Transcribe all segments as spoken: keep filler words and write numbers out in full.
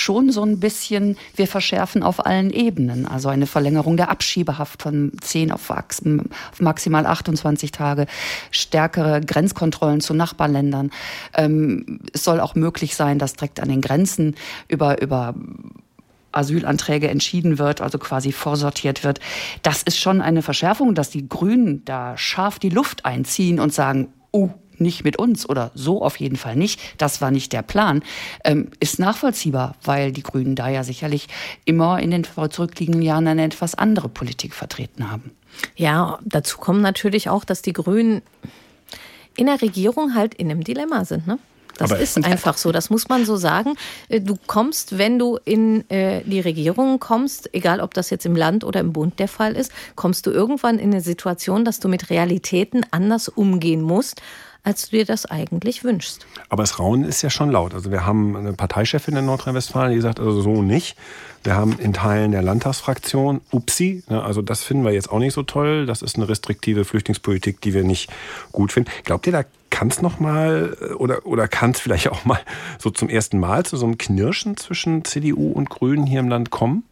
schon so ein bisschen, wir verschärfen auf allen Ebenen. Also eine Verlängerung der Abschiebehaft von zehn auf maximal achtundzwanzig Tage, stärkere Grenzkontrollen zu Nachbarländern. Ähm, es soll auch möglich sein, dass direkt an den Grenzen über, über Asylanträge entschieden wird, also quasi vorsortiert wird. Das ist schon eine Verschärfung, dass die Grünen da scharf die Luft einziehen und sagen, oh, nicht mit uns oder so auf jeden Fall nicht, das war nicht der Plan, ähm, ist nachvollziehbar, weil die Grünen da ja sicherlich immer in den zurückliegenden Jahren eine etwas andere Politik vertreten haben. Ja, dazu kommt natürlich auch, dass die Grünen in der Regierung halt in einem Dilemma sind, ne? Das Aber ist einfach so, das muss man so sagen. Du kommst, wenn du in äh, die Regierung kommst, egal ob das jetzt im Land oder im Bund der Fall ist, kommst du irgendwann in eine Situation, dass du mit Realitäten anders umgehen musst, als du dir das eigentlich wünschst. Aber das Raunen ist ja schon laut. Also wir haben eine Parteichefin in Nordrhein-Westfalen, die sagt, also so nicht. Wir haben in Teilen der Landtagsfraktion, upsi, also das finden wir jetzt auch nicht so toll. Das ist eine restriktive Flüchtlingspolitik, die wir nicht gut finden. Glaubt ihr, da kann es noch mal oder, oder kann es vielleicht auch mal so zum ersten Mal zu so einem Knirschen zwischen C D U und Grünen hier im Land kommen?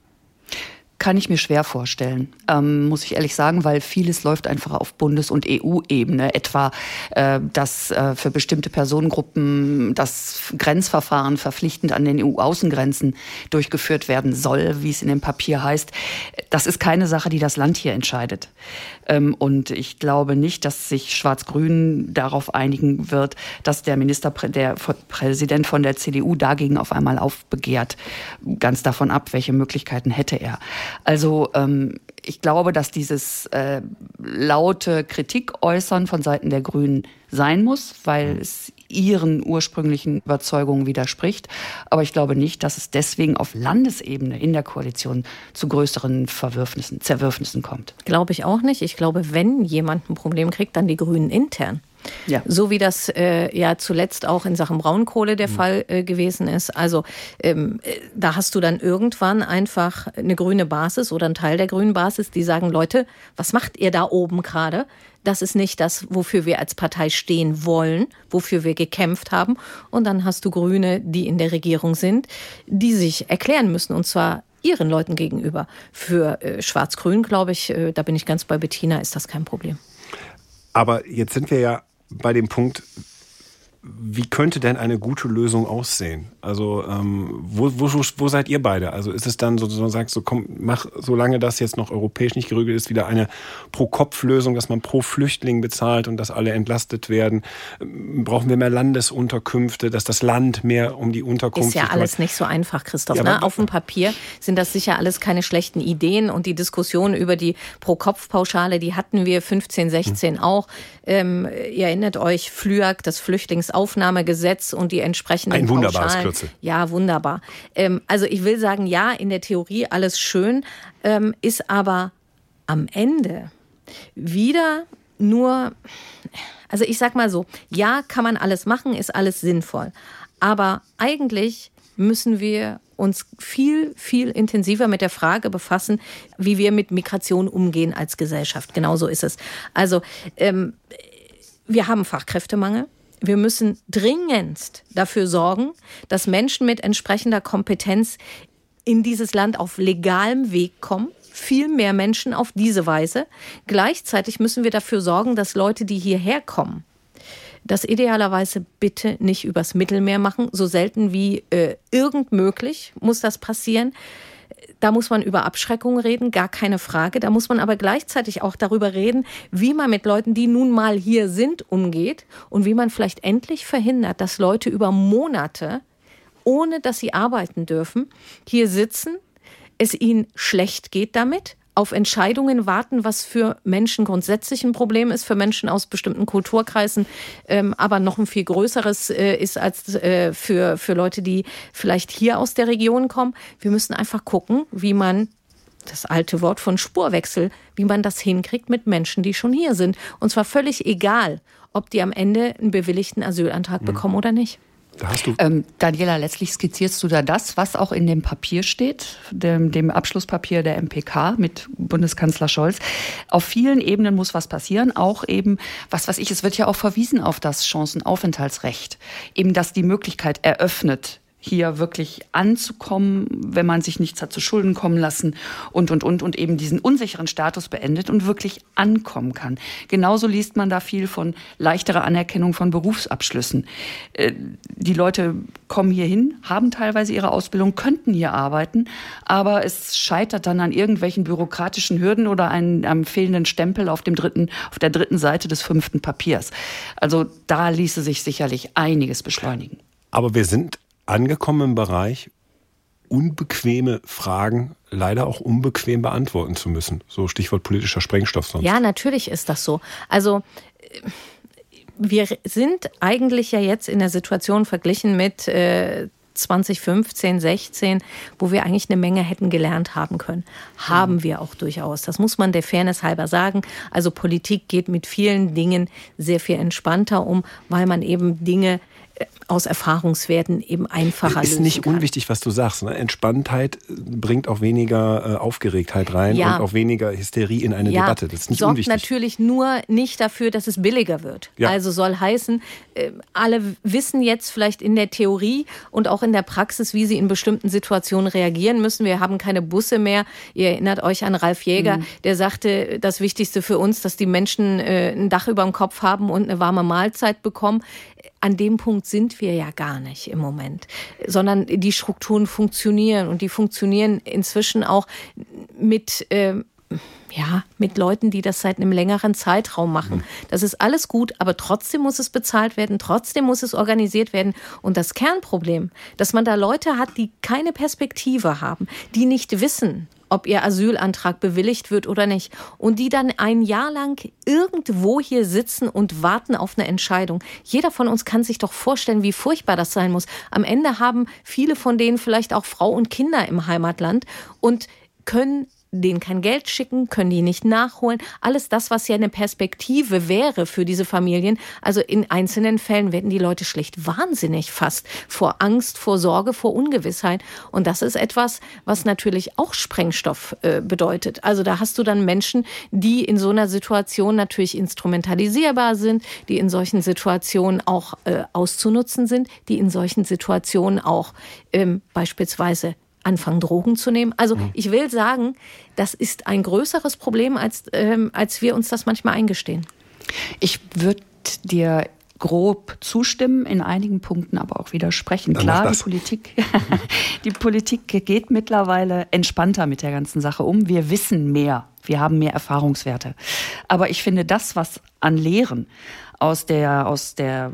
Kann ich mir schwer vorstellen, ähm, muss ich ehrlich sagen, weil vieles läuft einfach auf Bundes- und E U-Ebene. Etwa, äh, dass äh, für bestimmte Personengruppen das Grenzverfahren verpflichtend an den E U-Außengrenzen durchgeführt werden soll, wie es in dem Papier heißt. Das ist keine Sache, die das Land hier entscheidet. Ähm, und ich glaube nicht, dass sich Schwarz-Grün darauf einigen wird, dass der Ministerpräsident, der Präsident von der C D U dagegen auf einmal aufbegehrt. Ganz davon ab, welche Möglichkeiten hätte er. Also ähm, ich glaube, dass dieses äh, laute Kritik äußern von Seiten der Grünen sein muss, weil es ihren ursprünglichen Überzeugungen widerspricht. Aber ich glaube nicht, dass es deswegen auf Landesebene in der Koalition zu größeren Verwürfnissen, Zerwürfnissen kommt. Glaube ich auch nicht. Ich glaube, wenn jemand ein Problem kriegt, dann die Grünen intern. Ja. So wie das äh, ja zuletzt auch in Sachen Braunkohle der mhm. Fall äh, gewesen ist. Also ähm, da hast du dann irgendwann einfach eine grüne Basis oder einen Teil der grünen Basis, die sagen, Leute, was macht ihr da oben gerade? Das ist nicht das, wofür wir als Partei stehen wollen, wofür wir gekämpft haben. Und dann hast du Grüne, die in der Regierung sind, die sich erklären müssen, und zwar ihren Leuten gegenüber. Für äh, Schwarz-Grün, glaube ich, äh, da bin ich ganz bei Bettina, ist das kein Problem. Aber jetzt sind wir ja bei dem Punkt, wie könnte denn eine gute Lösung aussehen? Also ähm, wo, wo, wo seid ihr beide? Also ist es dann so, so sagst so, komm, mach, solange das jetzt noch europäisch nicht geregelt ist, wieder eine Pro-Kopf-Lösung, dass man pro Flüchtling bezahlt und dass alle entlastet werden? Brauchen wir mehr Landesunterkünfte, dass das Land mehr um die Unterkunft... Ist ja alles nicht so einfach, Christoph. Ja, ne? Auf dem Papier sind das sicher alles keine schlechten Ideen und die Diskussion über die Pro-Kopf-Pauschale, die hatten wir fünfzehn, sechzehn hm. auch. Ähm, ihr erinnert euch, Flüag, das Flüchtlingsaufnahmegesetz und die entsprechenden Ein wunderbares Pauschalen. Kürzel. Ja, wunderbar. Ähm, also ich will sagen, ja, in der Theorie alles schön, ähm, ist aber am Ende wieder nur, also ich sag mal so, ja, kann man alles machen, ist alles sinnvoll. Aber eigentlich müssen wir uns viel, viel intensiver mit der Frage befassen, wie wir mit Migration umgehen als Gesellschaft. Genauso ist es. Also ähm, wir haben Fachkräftemangel. Wir müssen dringendst dafür sorgen, dass Menschen mit entsprechender Kompetenz in dieses Land auf legalem Weg kommen. Viel mehr Menschen auf diese Weise. Gleichzeitig müssen wir dafür sorgen, dass Leute, die hierher kommen, das idealerweise bitte nicht übers Mittelmeer machen. So selten wie äh, irgend möglich muss das passieren. Da muss man über Abschreckung reden, gar keine Frage. Da muss man aber gleichzeitig auch darüber reden, wie man mit Leuten, die nun mal hier sind, umgeht und wie man vielleicht endlich verhindert, dass Leute über Monate, ohne dass sie arbeiten dürfen, hier sitzen, es ihnen schlecht geht damit, auf Entscheidungen warten, was für Menschen grundsätzlich ein Problem ist, für Menschen aus bestimmten Kulturkreisen, ähm, aber noch ein viel größeres äh, ist als äh, für, für Leute, die vielleicht hier aus der Region kommen. Wir müssen einfach gucken, wie man, das alte Wort von Spurwechsel, wie man das hinkriegt mit Menschen, die schon hier sind. Und zwar völlig egal, ob die am Ende einen bewilligten Asylantrag mhm. bekommen oder nicht. Da hast du ähm, Daniela, letztlich skizzierst du da das, was auch in dem Papier steht, dem, dem Abschlusspapier der M P K mit Bundeskanzler Scholz. Auf vielen Ebenen muss was passieren, auch eben, was weiß ich, es wird ja auch verwiesen auf das Chancenaufenthaltsrecht, eben, dass die Möglichkeit eröffnet hier wirklich anzukommen, wenn man sich nichts hat zu Schulden kommen lassen und, und, und, und eben diesen unsicheren Status beendet und wirklich ankommen kann. Genauso liest man da viel von leichterer Anerkennung von Berufsabschlüssen. Die Leute kommen hier hin, haben teilweise ihre Ausbildung, könnten hier arbeiten, aber es scheitert dann an irgendwelchen bürokratischen Hürden oder einem, einem fehlenden Stempel auf dem dritten, auf der dritten Seite des fünften Papiers. Also da ließe sich sicherlich einiges beschleunigen. Aber wir sind angekommen im Bereich, unbequeme Fragen leider auch unbequem beantworten zu müssen. So Stichwort politischer Sprengstoff sonst. Ja, natürlich ist das so. Also wir sind eigentlich ja jetzt in der Situation verglichen mit äh, zwanzig fünfzehn, sechzehn, wo wir eigentlich eine Menge hätten gelernt haben können. Haben wir auch durchaus. Das muss man der Fairness halber sagen. Also Politik geht mit vielen Dingen sehr viel entspannter um, weil man eben Dinge aus Erfahrungswerten eben einfacher lösen kann. Ist nicht unwichtig, was du sagst. Ne? Entspanntheit bringt auch weniger äh, Aufgeregtheit rein ja. und auch weniger Hysterie in eine ja. Debatte. Das ist nicht sorgt unwichtig. Natürlich nur nicht dafür, dass es billiger wird. Ja. Also soll heißen, äh, alle wissen jetzt vielleicht in der Theorie und auch in der Praxis, wie sie in bestimmten Situationen reagieren müssen. Wir haben keine Busse mehr. Ihr erinnert euch an Ralf Jäger, mhm. der sagte, das Wichtigste für uns, dass die Menschen äh, ein Dach über dem Kopf haben und eine warme Mahlzeit bekommen. An dem Punkt sind wir ja gar nicht im Moment, sondern die Strukturen funktionieren und die funktionieren inzwischen auch mit, äh, ja, mit Leuten, die das seit einem längeren Zeitraum machen. Das ist alles gut, aber trotzdem muss es bezahlt werden, trotzdem muss es organisiert werden. Und das Kernproblem, dass man da Leute hat, die keine Perspektive haben, die nicht wissen, ob ihr Asylantrag bewilligt wird oder nicht. Und die dann ein Jahr lang irgendwo hier sitzen und warten auf eine Entscheidung. Jeder von uns kann sich doch vorstellen, wie furchtbar das sein muss. Am Ende haben viele von denen vielleicht auch Frau und Kinder im Heimatland und können denen kein Geld schicken, können die nicht nachholen. Alles das, was ja eine Perspektive wäre für diese Familien. Also in einzelnen Fällen werden die Leute schlicht wahnsinnig fast vor Angst, vor Sorge, vor Ungewissheit. Und das ist etwas, was natürlich auch Sprengstoff äh, bedeutet. Also da hast du dann Menschen, die in so einer Situation natürlich instrumentalisierbar sind, die in solchen Situationen auch äh, auszunutzen sind, die in solchen Situationen auch ähm, beispielsweise anfangen, Drogen zu nehmen. Also ich will sagen, das ist ein größeres Problem, als, ähm, als wir uns das manchmal eingestehen. Ich würde dir grob zustimmen, in einigen Punkten aber auch widersprechen. Dann Klar, die Politik, die Politik geht mittlerweile entspannter mit der ganzen Sache um. Wir wissen mehr, wir haben mehr Erfahrungswerte. Aber ich finde, das, was an Lehren aus der, aus der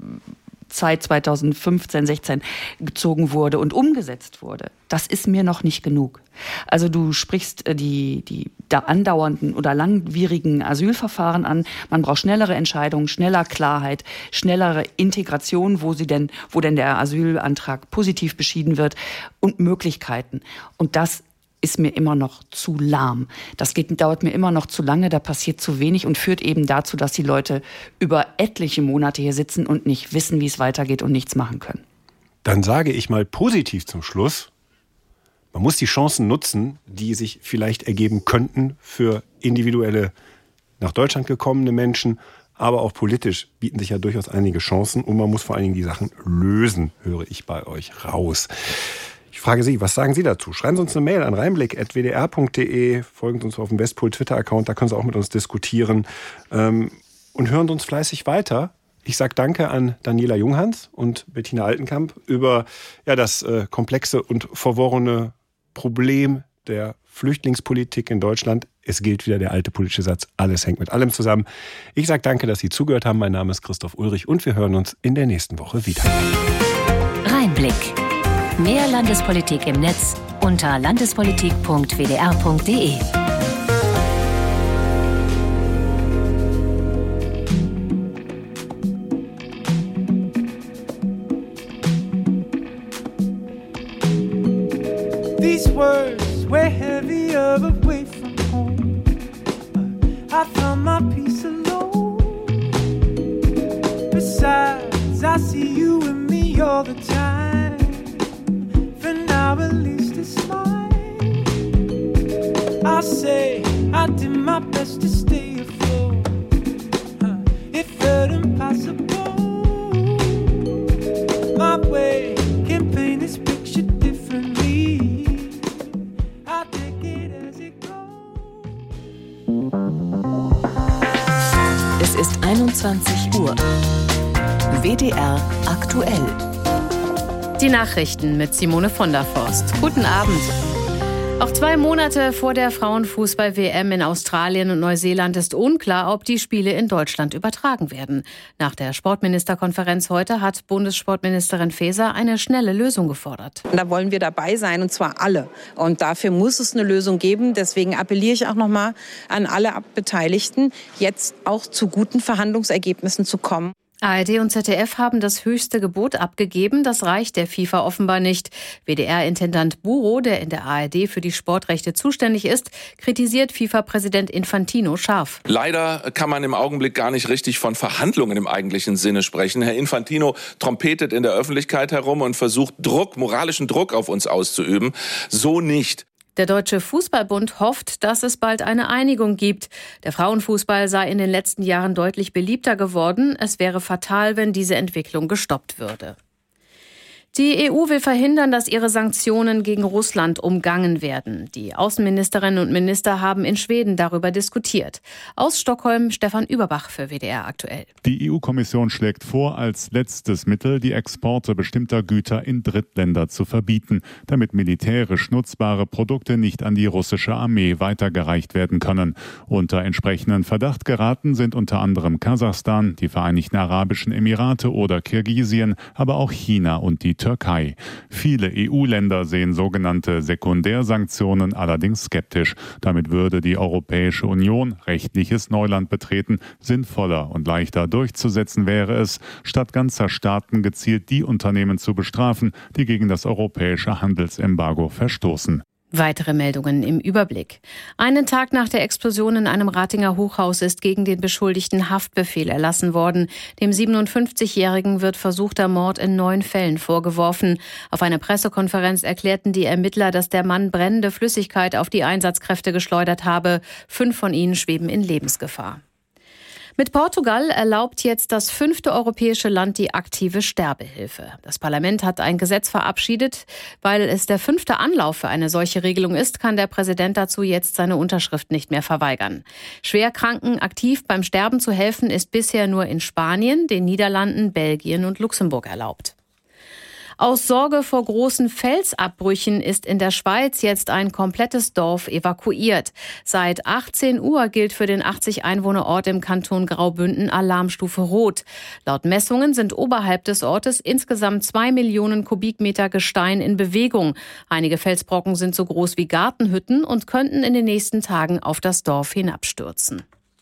Zeit zweitausendfünfzehn, sechzehn gezogen wurde und umgesetzt wurde, das ist mir noch nicht genug. Also du sprichst die, die da andauernden oder langwierigen Asylverfahren an. Man braucht schnellere Entscheidungen, schneller Klarheit, schnellere Integration, wo sie denn, wo denn der Asylantrag positiv beschieden wird und Möglichkeiten. Und das ist mir immer noch zu lahm. Das geht, dauert mir immer noch zu lange, da passiert zu wenig und führt eben dazu, dass die Leute über etliche Monate hier sitzen und nicht wissen, wie es weitergeht und nichts machen können. Dann sage ich mal positiv zum Schluss, man muss die Chancen nutzen, die sich vielleicht ergeben könnten für individuelle nach Deutschland gekommene Menschen, aber auch politisch bieten sich ja durchaus einige Chancen und man muss vor allen Dingen die Sachen lösen, höre ich bei euch raus. Ich frage Sie, was sagen Sie dazu? Schreiben Sie uns eine Mail an reinblick at w d r punkt d e, folgen Sie uns auf dem Westpol Twitter-Account, da können Sie auch mit uns diskutieren ähm, und hören uns fleißig weiter. Ich sage danke an Daniela Junghans und Bettina Altenkamp über ja, das äh, komplexe und verworrene Problem der Flüchtlingspolitik in Deutschland. Es gilt wieder der alte politische Satz, alles hängt mit allem zusammen. Ich sage danke, dass Sie zugehört haben. Mein Name ist Christoph Ulrich und wir hören uns in der nächsten Woche wieder. Reinblick. Mehr Landespolitik im Netz unter landespolitik punkt w d r punkt d e. These words were heavier away from home. I found my peace alone. Besides, I see you and me all the time. For now, at least it's mine. I say I did my best to stay afloat. Huh. It felt impossible. My way, campaign. einundzwanzig Uhr. W D R aktuell. Die Nachrichten mit Simone von der Forst. Guten Abend. Auch zwei Monate vor der Frauenfußball-W M in Australien und Neuseeland ist unklar, ob die Spiele in Deutschland übertragen werden. Nach der Sportministerkonferenz heute hat Bundessportministerin Faeser eine schnelle Lösung gefordert. Da wollen wir dabei sein, und zwar alle. Und dafür muss es eine Lösung geben. Deswegen appelliere ich auch noch mal an alle Beteiligten, jetzt auch zu guten Verhandlungsergebnissen zu kommen. A R D und Z D F haben das höchste Gebot abgegeben. Das reicht der FIFA offenbar nicht. W D R-Intendant Buro, der in der A R D für die Sportrechte zuständig ist, kritisiert FIFA-Präsident Infantino scharf. Leider kann man im Augenblick gar nicht richtig von Verhandlungen im eigentlichen Sinne sprechen. Herr Infantino trompetet in der Öffentlichkeit herum und versucht, Druck, moralischen Druck auf uns auszuüben. So nicht. Der Deutsche Fußballbund hofft, dass es bald eine Einigung gibt. Der Frauenfußball sei in den letzten Jahren deutlich beliebter geworden. Es wäre fatal, wenn diese Entwicklung gestoppt würde. Die E U will verhindern, dass ihre Sanktionen gegen Russland umgangen werden. Die Außenministerinnen und Minister haben in Schweden darüber diskutiert. Aus Stockholm Stefan Überbach für W D R aktuell. Die E U-Kommission schlägt vor, als letztes Mittel die Exporte bestimmter Güter in Drittländer zu verbieten, damit militärisch nutzbare Produkte nicht an die russische Armee weitergereicht werden können. Unter entsprechenden Verdacht geraten sind unter anderem Kasachstan, die Vereinigten Arabischen Emirate oder Kirgisien, aber auch China und die Türkei. Viele E U-Länder sehen sogenannte Sekundärsanktionen allerdings skeptisch. Damit würde die Europäische Union rechtliches Neuland betreten. Sinnvoller und leichter durchzusetzen wäre es, statt ganzer Staaten gezielt die Unternehmen zu bestrafen, die gegen das europäische Handelsembargo verstoßen. Weitere Meldungen im Überblick. Einen Tag nach der Explosion in einem Ratinger Hochhaus ist gegen den Beschuldigten Haftbefehl erlassen worden. Dem siebenundfünfzigjährigen wird versuchter Mord in neun Fällen vorgeworfen. Auf einer Pressekonferenz erklärten die Ermittler, dass der Mann brennende Flüssigkeit auf die Einsatzkräfte geschleudert habe. Fünf von ihnen schweben in Lebensgefahr. Mit Portugal erlaubt jetzt das fünfte europäische Land die aktive Sterbehilfe. Das Parlament hat ein Gesetz verabschiedet. Weil es der fünfte Anlauf für eine solche Regelung ist, kann der Präsident dazu jetzt seine Unterschrift nicht mehr verweigern. Schwerkranken aktiv beim Sterben zu helfen, ist bisher nur in Spanien, den Niederlanden, Belgien und Luxemburg erlaubt. Aus Sorge vor großen Felsabbrüchen ist in der Schweiz jetzt ein komplettes Dorf evakuiert. Seit achtzehn Uhr gilt für den achtzig Einwohnerort im Kanton Graubünden Alarmstufe Rot. Laut Messungen sind oberhalb des Ortes insgesamt zwei Millionen Kubikmeter Gestein in Bewegung. Einige Felsbrocken sind so groß wie Gartenhütten und könnten in den nächsten Tagen auf das Dorf hinabstürzen.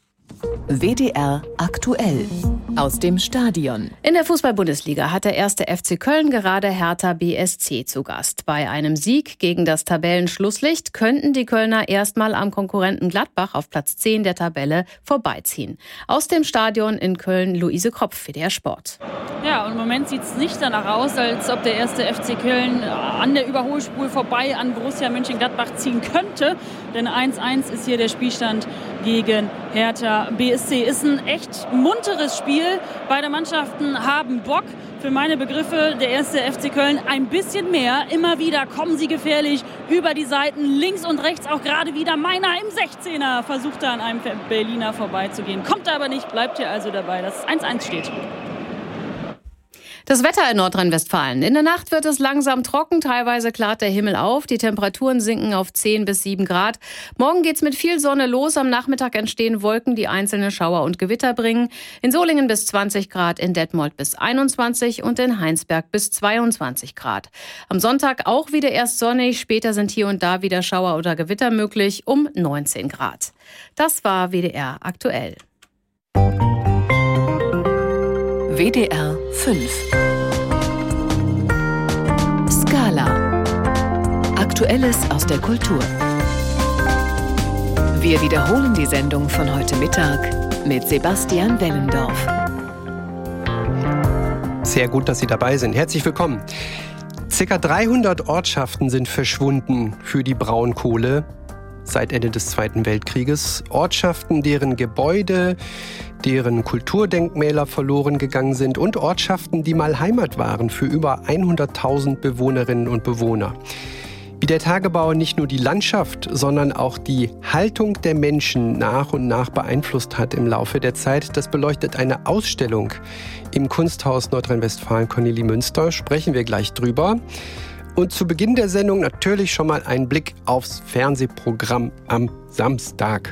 W D R aktuell. Aus dem Stadion. In der Fußball-Bundesliga hat der erste F C Köln gerade Hertha B S C zu Gast. Bei einem Sieg gegen das Tabellenschlusslicht könnten die Kölner erstmal am Konkurrenten Gladbach auf Platz zehn der Tabelle vorbeiziehen. Aus dem Stadion in Köln Luise Kropf, W D R Sport. Ja, und im Moment sieht es nicht danach aus, als ob der erste F C Köln an der Überholspur vorbei an Borussia Mönchengladbach ziehen könnte. Denn eins eins ist hier der Spielstand gegen Hertha B S C. Ist ein echt munteres Spiel. Beide Mannschaften haben Bock. Für meine Begriffe der erste F C Köln ein bisschen mehr. Immer wieder kommen sie gefährlich über die Seiten, links und rechts auch gerade wieder. Meiner im sechzehner versucht da an einem Berliner vorbeizugehen. Kommt aber nicht, bleibt hier also dabei, dass es eins eins steht. Das Wetter in Nordrhein-Westfalen. In der Nacht wird es langsam trocken, teilweise klart der Himmel auf. Die Temperaturen sinken auf zehn bis sieben Grad. Morgen geht's mit viel Sonne los. Am Nachmittag entstehen Wolken, die einzelne Schauer und Gewitter bringen. In Solingen bis zwanzig Grad, in Detmold bis einundzwanzig und in Heinsberg bis zweiundzwanzig Grad. Am Sonntag auch wieder erst sonnig, später sind hier und da wieder Schauer oder Gewitter möglich um neunzehn Grad. Das war W D R aktuell. W D R fünf. Skala. Aktuelles aus der Kultur. Wir wiederholen die Sendung von heute Mittag mit Sebastian Wellendorf. Sehr gut, dass Sie dabei sind. Herzlich willkommen. Circa dreihundert Ortschaften sind verschwunden für die Braunkohle seit Ende des Zweiten Weltkrieges. Ortschaften, deren Gebäude, deren Kulturdenkmäler verloren gegangen sind und Ortschaften, die mal Heimat waren für über hunderttausend Bewohnerinnen und Bewohner. Wie der Tagebau nicht nur die Landschaft, sondern auch die Haltung der Menschen nach und nach beeinflusst hat im Laufe der Zeit, das beleuchtet eine Ausstellung im Kunsthaus Nordrhein-Westfalen Cornelie Münster. Sprechen wir gleich drüber. Und zu Beginn der Sendung natürlich schon mal ein Blick aufs Fernsehprogramm am Samstag.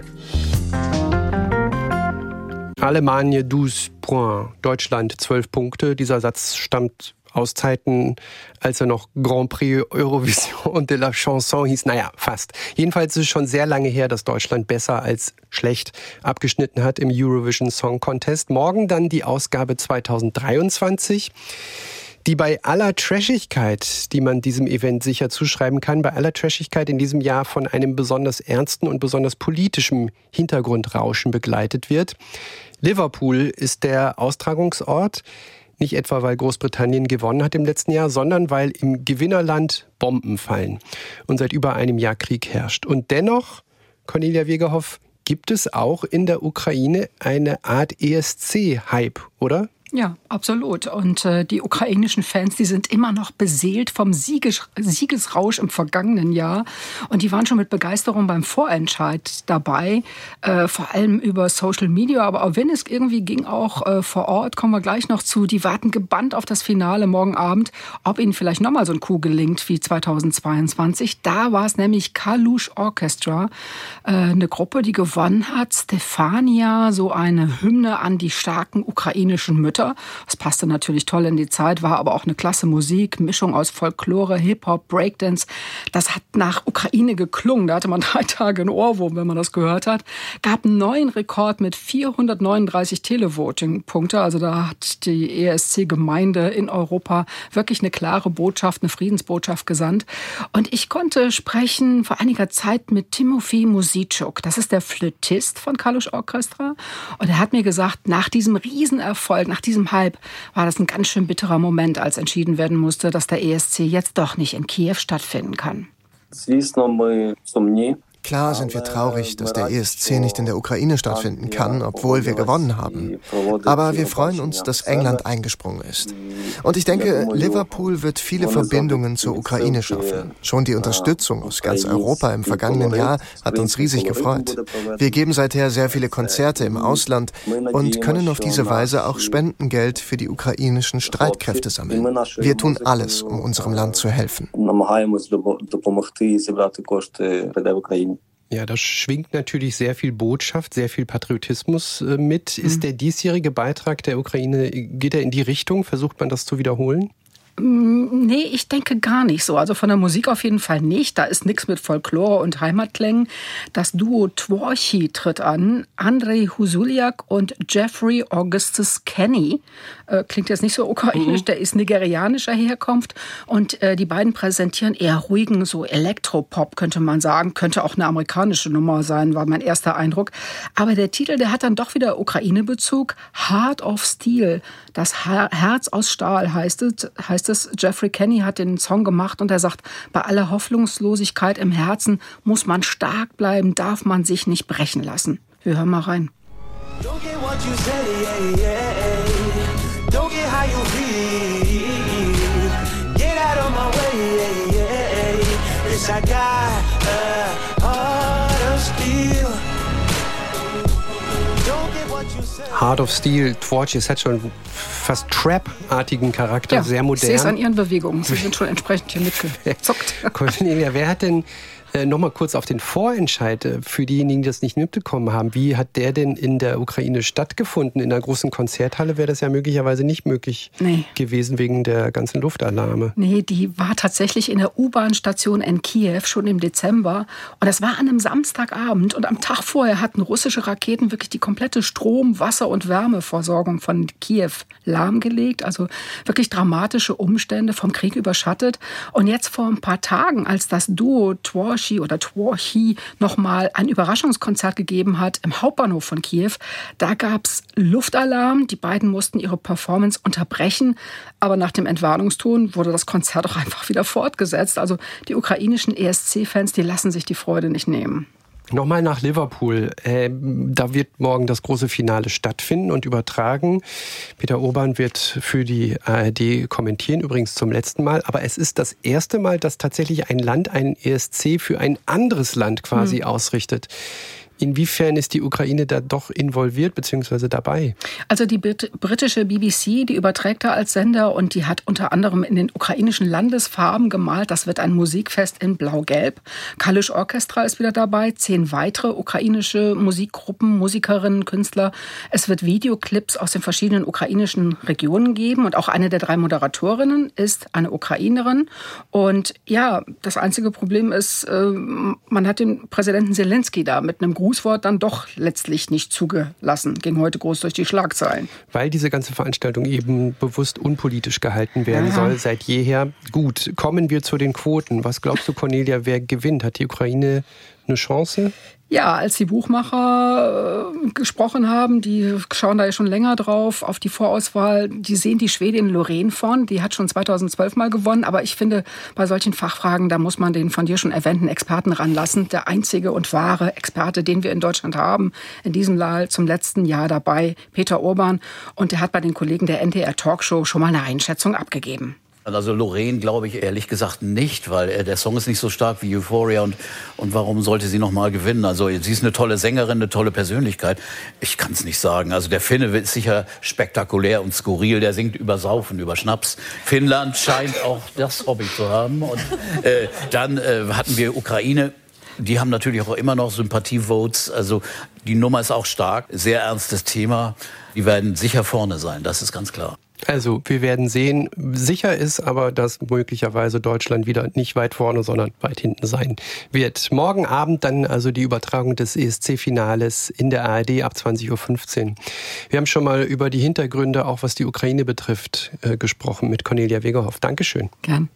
Allemagne douze points, Deutschland zwölf Punkte. Dieser Satz stammt aus Zeiten, als er noch Grand Prix Eurovision de la Chanson hieß. Naja, fast. Jedenfalls ist es schon sehr lange her, dass Deutschland besser als schlecht abgeschnitten hat im Eurovision Song Contest. Morgen dann die Ausgabe zweitausenddreiundzwanzig. Die bei aller Trashigkeit, die man diesem Event sicher zuschreiben kann, bei aller Trashigkeit in diesem Jahr von einem besonders ernsten und besonders politischem Hintergrundrauschen begleitet wird. Liverpool ist der Austragungsort. Nicht etwa, weil Großbritannien gewonnen hat im letzten Jahr, sondern weil im Gewinnerland Bomben fallen und seit über einem Jahr Krieg herrscht. Und dennoch, Cornelia Wegehoff, gibt es auch in der Ukraine eine Art E S C-Hype, oder? Ja, absolut. Und äh, die ukrainischen Fans, die sind immer noch beseelt vom Sieges- Siegesrausch im vergangenen Jahr. Und die waren schon mit Begeisterung beim Vorentscheid dabei, äh, vor allem über Social Media. Aber auch wenn es irgendwie ging, auch äh, vor Ort, kommen wir gleich noch zu, die warten gebannt auf das Finale morgen Abend, ob ihnen vielleicht nochmal so ein Coup gelingt wie zweitausendzweiundzwanzig. Da war es nämlich Kalush Orchestra, äh, eine Gruppe, die gewonnen hat. Stefania, so eine Hymne an die starken ukrainischen Mütter. Das passte natürlich toll in die Zeit, war aber auch eine klasse Musik, Mischung aus Folklore, Hip-Hop, Breakdance. Das hat nach Ukraine geklungen, da hatte man drei Tage einen Ohrwurm, wenn man das gehört hat. Gab einen neuen Rekord mit vierhundertneununddreißig Televoting-Punkte, also da hat die E S C-Gemeinde in Europa wirklich eine klare Botschaft, eine Friedensbotschaft gesandt. Und ich konnte sprechen vor einiger Zeit mit Timofey Musitschuk, das ist der Flötist von Kalush Orchestra, und er hat mir gesagt, nach diesem Riesenerfolg, nach diesem Hype war das ein ganz schön bitterer Moment, als entschieden werden musste, dass der E S C jetzt doch nicht in Kiew stattfinden kann. Klar sind wir traurig, dass der E S C nicht in der Ukraine stattfinden kann, obwohl wir gewonnen haben. Aber wir freuen uns, dass England eingesprungen ist. Und ich denke, Liverpool wird viele Verbindungen zur Ukraine schaffen. Schon die Unterstützung aus ganz Europa im vergangenen Jahr hat uns riesig gefreut. Wir geben seither sehr viele Konzerte im Ausland und können auf diese Weise auch Spendengeld für die ukrainischen Streitkräfte sammeln. Wir tun alles, um unserem Land zu helfen. Ja, da schwingt natürlich sehr viel Botschaft, sehr viel Patriotismus mit. Ist der diesjährige Beitrag der Ukraine, geht er in die Richtung? Versucht man das zu wiederholen? Nee, ich denke gar nicht so. Also von der Musik auf jeden Fall nicht. Da ist nichts mit Folklore und Heimatklängen. Das Duo Tworchi tritt an. Andrei Husuliak und Jeffrey Augustus Kenny. Äh, klingt jetzt nicht so ukrainisch. Mhm. Der ist nigerianischer Herkunft. Und äh, die beiden präsentieren eher ruhigen, so Elektropop, könnte man sagen. Könnte auch eine amerikanische Nummer sein, war mein erster Eindruck. Aber der Titel, der hat dann doch wieder Ukraine-Bezug. Heart of Steel. Das Herz aus Stahl heißt es. Heißt es. Jeffrey Kenny hat den Song gemacht und er sagt, bei aller Hoffnungslosigkeit im Herzen muss man stark bleiben, darf man sich nicht brechen lassen. Wir hören mal rein. Don't get what you say, yeah, yeah. Don't get how you feel. Get out of my way, yeah, yeah. Yes, I got a heart of steel. Heart of Steel, Tworchi, es hat schon fast Trap-artigen Charakter, ja, sehr modern. Ich sehe es an Ihren Bewegungen, Sie sind schon entsprechend hier mitgezockt. Cornelia, wer hat denn äh, noch mal kurz auf den Vorentscheid äh, für diejenigen, die das nicht mitbekommen haben, wie hat der denn in der Ukraine stattgefunden? In der großen Konzerthalle wäre das ja möglicherweise nicht möglich nee. gewesen wegen der ganzen Luftalarme. Nee, die war tatsächlich in der U-Bahn-Station in Kiew schon im Dezember und das war an einem Samstagabend und am Tag vorher hatten russische Raketen wirklich die komplette Strom-, Wasser- und Wärmeversorgung von Kiew lahmgelegt, also wirklich dramatische Umstände, vom Krieg überschattet. Und jetzt vor ein paar Tagen, als das Duo Tworchi oder Tworchi nochmal ein Überraschungskonzert gegeben hat im Hauptbahnhof von Kiew, da gab es Luftalarm. Die beiden mussten ihre Performance unterbrechen, aber nach dem Entwarnungston wurde das Konzert auch einfach wieder fortgesetzt. Also die ukrainischen E S C-Fans, die lassen sich die Freude nicht nehmen. Nochmal nach Liverpool. Äh, da wird morgen das große Finale stattfinden und übertragen. Peter Urban wird für die A R D kommentieren, übrigens zum letzten Mal. Aber es ist das erste Mal, dass tatsächlich ein Land einen E S C für ein anderes Land quasi mhm. ausrichtet. Inwiefern ist die Ukraine da doch involviert bzw. dabei? Also die Brit- britische B B C, die überträgt da als Sender und die hat unter anderem in den ukrainischen Landesfarben gemalt. Das wird ein Musikfest in Blau-Gelb. Kalisch Orchestra ist wieder dabei, zehn weitere ukrainische Musikgruppen, Musikerinnen, Künstler. Es wird Videoclips aus den verschiedenen ukrainischen Regionen geben und auch eine der drei Moderatorinnen ist eine Ukrainerin. Und ja, das einzige Problem ist, man hat den Präsidenten Zelensky da mit einem Grußwort dann doch letztlich nicht zugelassen. Ging heute groß durch die Schlagzeilen. Weil diese ganze Veranstaltung eben bewusst unpolitisch gehalten werden ja. soll, seit jeher. Gut, kommen wir zu den Quoten. Was glaubst du, Cornelia, wer gewinnt? Hat die Ukraine eine Chance? Ja, als die Buchmacher äh, gesprochen haben, die schauen da ja schon länger drauf, auf die Vorauswahl, die sehen die Schwedin Loreen vorn, die hat schon zweitausendzwölf mal gewonnen, aber ich finde, bei solchen Fachfragen, da muss man den von dir schon erwähnten Experten ranlassen. Der einzige und wahre Experte, den wir in Deutschland haben, in diesem Jahr zum letzten Jahr dabei, Peter Urban, und der hat bei den Kollegen der N D R Talkshow schon mal eine Einschätzung abgegeben. Also Loreen glaube ich ehrlich gesagt nicht, weil äh, der Song ist nicht so stark wie Euphoria und, und warum sollte sie noch mal gewinnen? Also sie ist eine tolle Sängerin, eine tolle Persönlichkeit. Ich kann es nicht sagen. Also der Finne ist sicher spektakulär und skurril. Der singt über Saufen, über Schnaps. Finnland scheint auch das Hobby zu haben. Und äh, dann äh, hatten wir Ukraine. Die haben natürlich auch immer noch Sympathievotes. Also die Nummer ist auch stark. Sehr ernstes Thema. Die werden sicher vorne sein, das ist ganz klar. Also, wir werden sehen. Sicher ist aber, dass möglicherweise Deutschland wieder nicht weit vorne, sondern weit hinten sein wird. Morgen Abend dann also die Übertragung des E S C-Finales in der A R D ab zwanzig Uhr fünfzehn. Wir haben schon mal über die Hintergründe, auch was die Ukraine betrifft, äh, gesprochen mit Cornelia Wegerhoff. Dankeschön. Gern.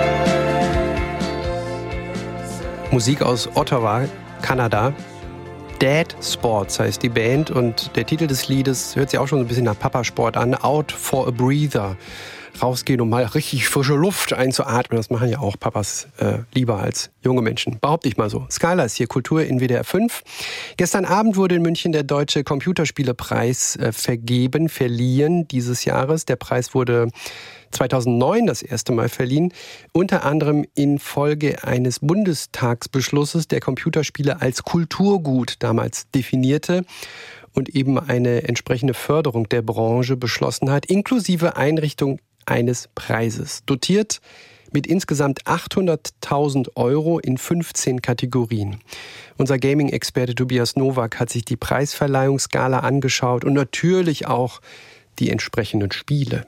Musik aus Ottawa, Kanada. Dad Sports heißt die Band und der Titel des Liedes hört sich auch schon so ein bisschen nach Papasport an. Out for a Breather. Rausgehen, um mal richtig frische Luft einzuatmen. Das machen ja auch Papas äh, lieber als junge Menschen. Behaupte ich mal so. Scala ist hier Kultur in W D R fünf. Gestern Abend wurde in München der Deutsche Computerspielepreis äh, vergeben, verliehen dieses Jahres. Der Preis wurde zweitausendneun das erste Mal verliehen, unter anderem infolge eines Bundestagsbeschlusses, der Computerspiele als Kulturgut damals definierte und eben eine entsprechende Förderung der Branche beschlossen hat, inklusive Einrichtung eines Preises. Dotiert mit insgesamt achthunderttausend Euro in fünfzehn Kategorien. Unser Gaming-Experte Tobias Nowak hat sich die Preisverleihungsskala angeschaut und natürlich auch die entsprechenden Spiele.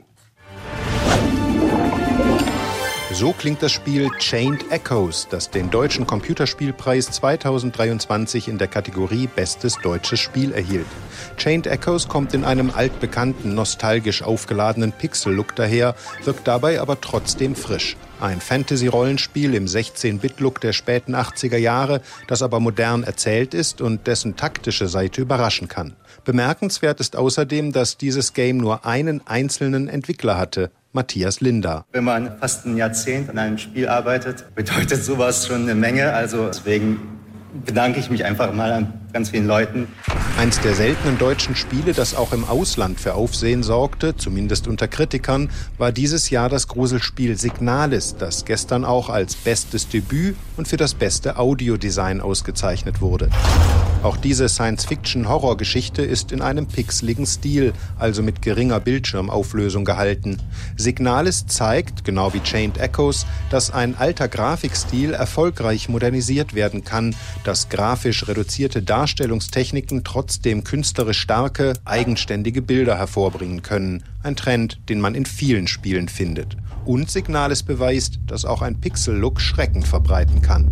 So klingt das Spiel Chained Echoes, das den Deutschen Computerspielpreis zweitausenddreiundzwanzig in der Kategorie Bestes deutsches Spiel erhielt. Chained Echoes kommt in einem altbekannten, nostalgisch aufgeladenen Pixel-Look daher, wirkt dabei aber trotzdem frisch. Ein Fantasy-Rollenspiel im sechzehn-Bit-Look der späten achtziger Jahre, das aber modern erzählt ist und dessen taktische Seite überraschen kann. Bemerkenswert ist außerdem, dass dieses Game nur einen einzelnen Entwickler hatte, Matthias Linder. Wenn man fast ein Jahrzehnt an einem Spiel arbeitet, bedeutet sowas schon eine Menge. Also deswegen bedanke ich mich einfach mal an ganz vielen Leuten. Eins der seltenen deutschen Spiele, das auch im Ausland für Aufsehen sorgte, zumindest unter Kritikern, war dieses Jahr das Gruselspiel Signalis, das gestern auch als bestes Debüt und für das beste Audiodesign ausgezeichnet wurde. Auch diese Science-Fiction-Horror-Geschichte ist in einem pixeligen Stil, also mit geringer Bildschirmauflösung gehalten. Signalis zeigt, genau wie Chained Echoes, dass ein alter Grafikstil erfolgreich modernisiert werden kann, dass grafisch reduzierte Darstellungstechniken trotzdem künstlerisch starke, eigenständige Bilder hervorbringen können. Ein Trend, den man in vielen Spielen findet. Und Signalis beweist, dass auch ein Pixel-Look Schrecken verbreiten kann.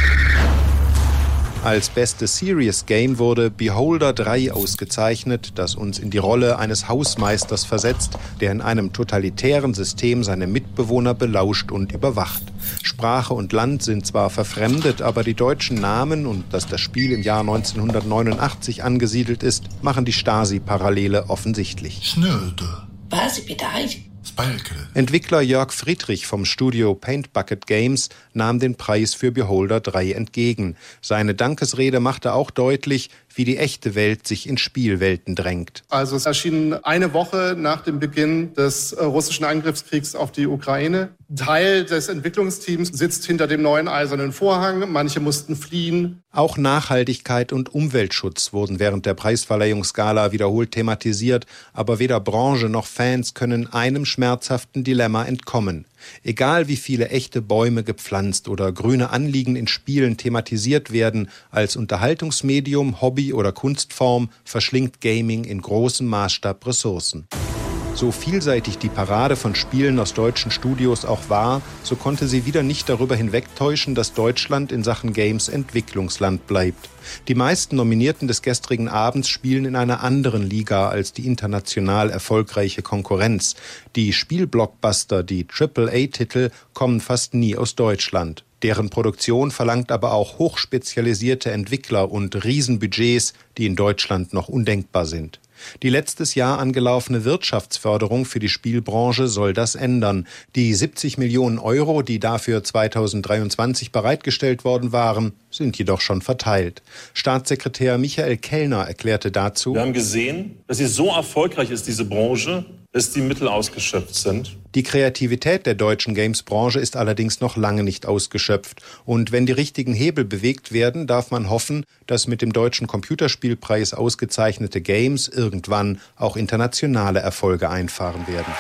Als bestes Serious Game wurde Beholder drei ausgezeichnet, das uns in die Rolle eines Hausmeisters versetzt, der in einem totalitären System seine Mitbewohner belauscht und überwacht. Sprache und Land sind zwar verfremdet, aber die deutschen Namen und dass das Spiel im Jahr neunzehnhundertneunundachtzig angesiedelt ist, machen die Stasi-Parallele offensichtlich. Snöde. Was? Bitte? Entwickler Jörg Friedrich vom Studio Paint Bucket Games nahm den Preis für Beholder drei entgegen. Seine Dankesrede machte auch deutlich, wie die echte Welt sich in Spielwelten drängt. Also es erschien eine Woche nach dem Beginn des äh, russischen Angriffskriegs auf die Ukraine. Teil des Entwicklungsteams sitzt hinter dem neuen eisernen Vorhang. Manche mussten fliehen. Auch Nachhaltigkeit und Umweltschutz wurden während der Preisverleihungsgala wiederholt thematisiert. Aber weder Branche noch Fans können einem schmerzhaften Dilemma entkommen. Egal wie viele echte Bäume gepflanzt oder grüne Anliegen in Spielen thematisiert werden, als Unterhaltungsmedium, Hobby oder Kunstform verschlingt Gaming in großem Maßstab Ressourcen. So vielseitig die Parade von Spielen aus deutschen Studios auch war, so konnte sie wieder nicht darüber hinwegtäuschen, dass Deutschland in Sachen Games Entwicklungsland bleibt. Die meisten Nominierten des gestrigen Abends spielen in einer anderen Liga als die international erfolgreiche Konkurrenz. Die Spielblockbuster, die Triple A Titel, kommen fast nie aus Deutschland. Deren Produktion verlangt aber auch hochspezialisierte Entwickler und Riesenbudgets, die in Deutschland noch undenkbar sind. Die letztes Jahr angelaufene Wirtschaftsförderung für die Spielbranche soll das ändern. Die siebzig Millionen Euro, die dafür zweitausenddreiundzwanzig bereitgestellt worden waren, sind jedoch schon verteilt. Staatssekretär Michael Kellner erklärte dazu: Wir haben gesehen, dass sie so erfolgreich ist, diese Branche, dass die Mittel ausgeschöpft sind. Die Kreativität der deutschen Games-Branche ist allerdings noch lange nicht ausgeschöpft. Und wenn die richtigen Hebel bewegt werden, darf man hoffen, dass mit dem Deutschen Computerspielpreis ausgezeichnete Games irgendwann auch internationale Erfolge einfahren werden.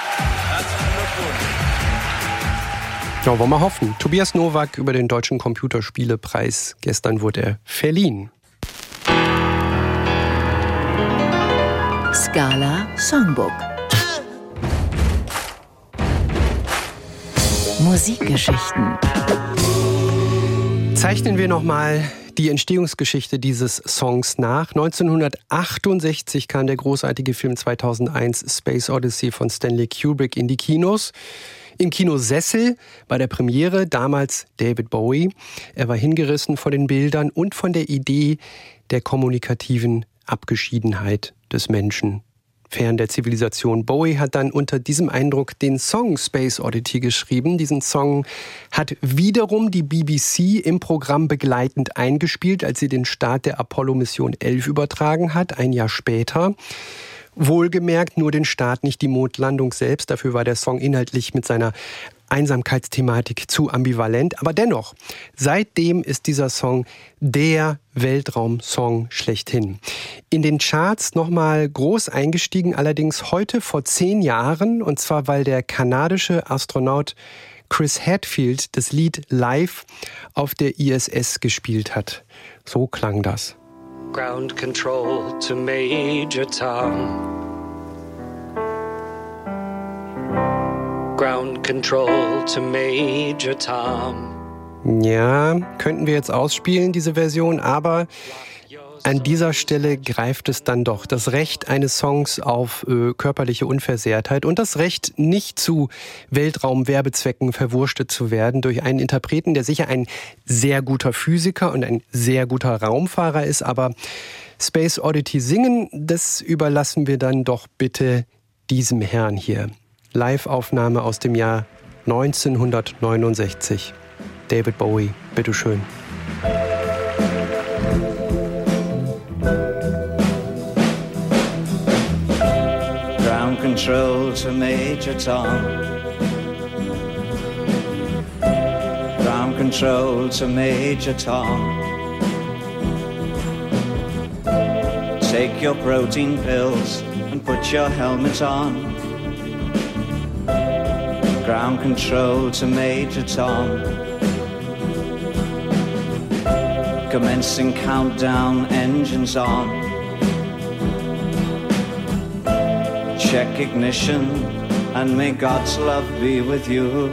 Ja, wollen wir hoffen. Tobias Nowak über den Deutschen Computerspielepreis. Gestern wurde er verliehen. Scala Songbook. Musikgeschichten. Zeichnen wir nochmal die Entstehungsgeschichte dieses Songs nach. neunzehnhundertachtundsechzig kam der großartige Film zweitausendeins Space Odyssey von Stanley Kubrick in die Kinos. Im Kino Sessel bei der Premiere, damals David Bowie. Er war hingerissen von den Bildern und von der Idee der kommunikativen Abgeschiedenheit des Menschen, fern der Zivilisation. Bowie hat dann unter diesem Eindruck den Song Space Oddity geschrieben. Diesen Song hat wiederum die B B C im Programm begleitend eingespielt, als sie den Start der Apollo-Mission elf übertragen hat, ein Jahr später. Wohlgemerkt nur den Start, nicht die Mondlandung selbst. Dafür war der Song inhaltlich mit seiner Einsamkeitsthematik zu ambivalent. Aber dennoch, seitdem ist dieser Song der Weltraumsong schlechthin. In den Charts nochmal groß eingestiegen, allerdings heute vor zehn Jahren. Und zwar, weil der kanadische Astronaut Chris Hadfield das Lied live auf der I S S gespielt hat. So klang das. Ground control to Major Tom. Ground control to Major Tom. Ja, könnten wir jetzt ausspielen, diese Version, aber an dieser Stelle greift es dann doch. Das Recht eines Songs auf äh, körperliche Unversehrtheit und das Recht, nicht zu Weltraumwerbezwecken verwurstet zu werden durch einen Interpreten, der sicher ein sehr guter Physiker und ein sehr guter Raumfahrer ist, aber Space Oddity singen, das überlassen wir dann doch bitte diesem Herrn hier. Live-Aufnahme aus dem Jahr neunzehnhundertneunundsechzig. David Bowie, bitteschön. Ground control to Major Tom. Ground control to Major Tom. Take your protein pills and put your helmet on. Ground control to Major Tom. Commencing countdown, engines on. Check ignition and may God's love be with you.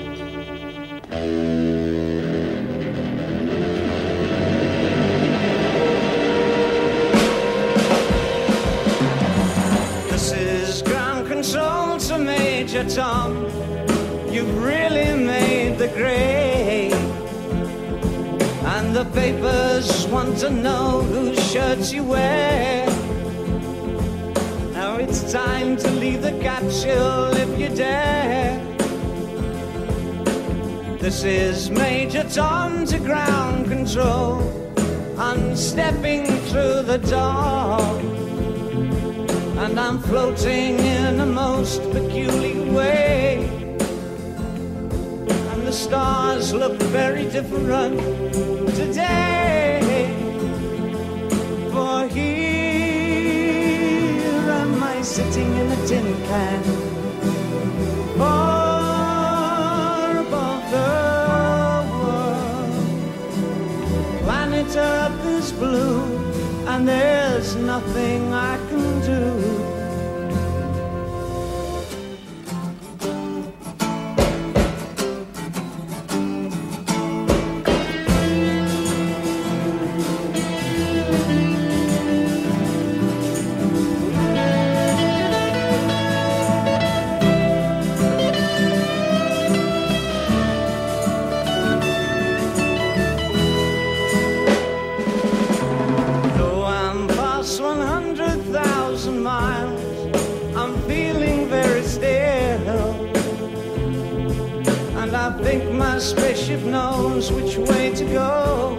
This is ground control to Major Tom. You've really made the grade. And the papers want to know whose shirts you wear. Now it's time to leave the capsule if you dare. This is Major Tom to ground control. I'm stepping through the door. And I'm floating in a most peculiar way. And the stars look very different today. For here am I sitting in a tin can, far above the world. Planet Earth is blue and there's nothing I can do. Spaceship knows which way to go.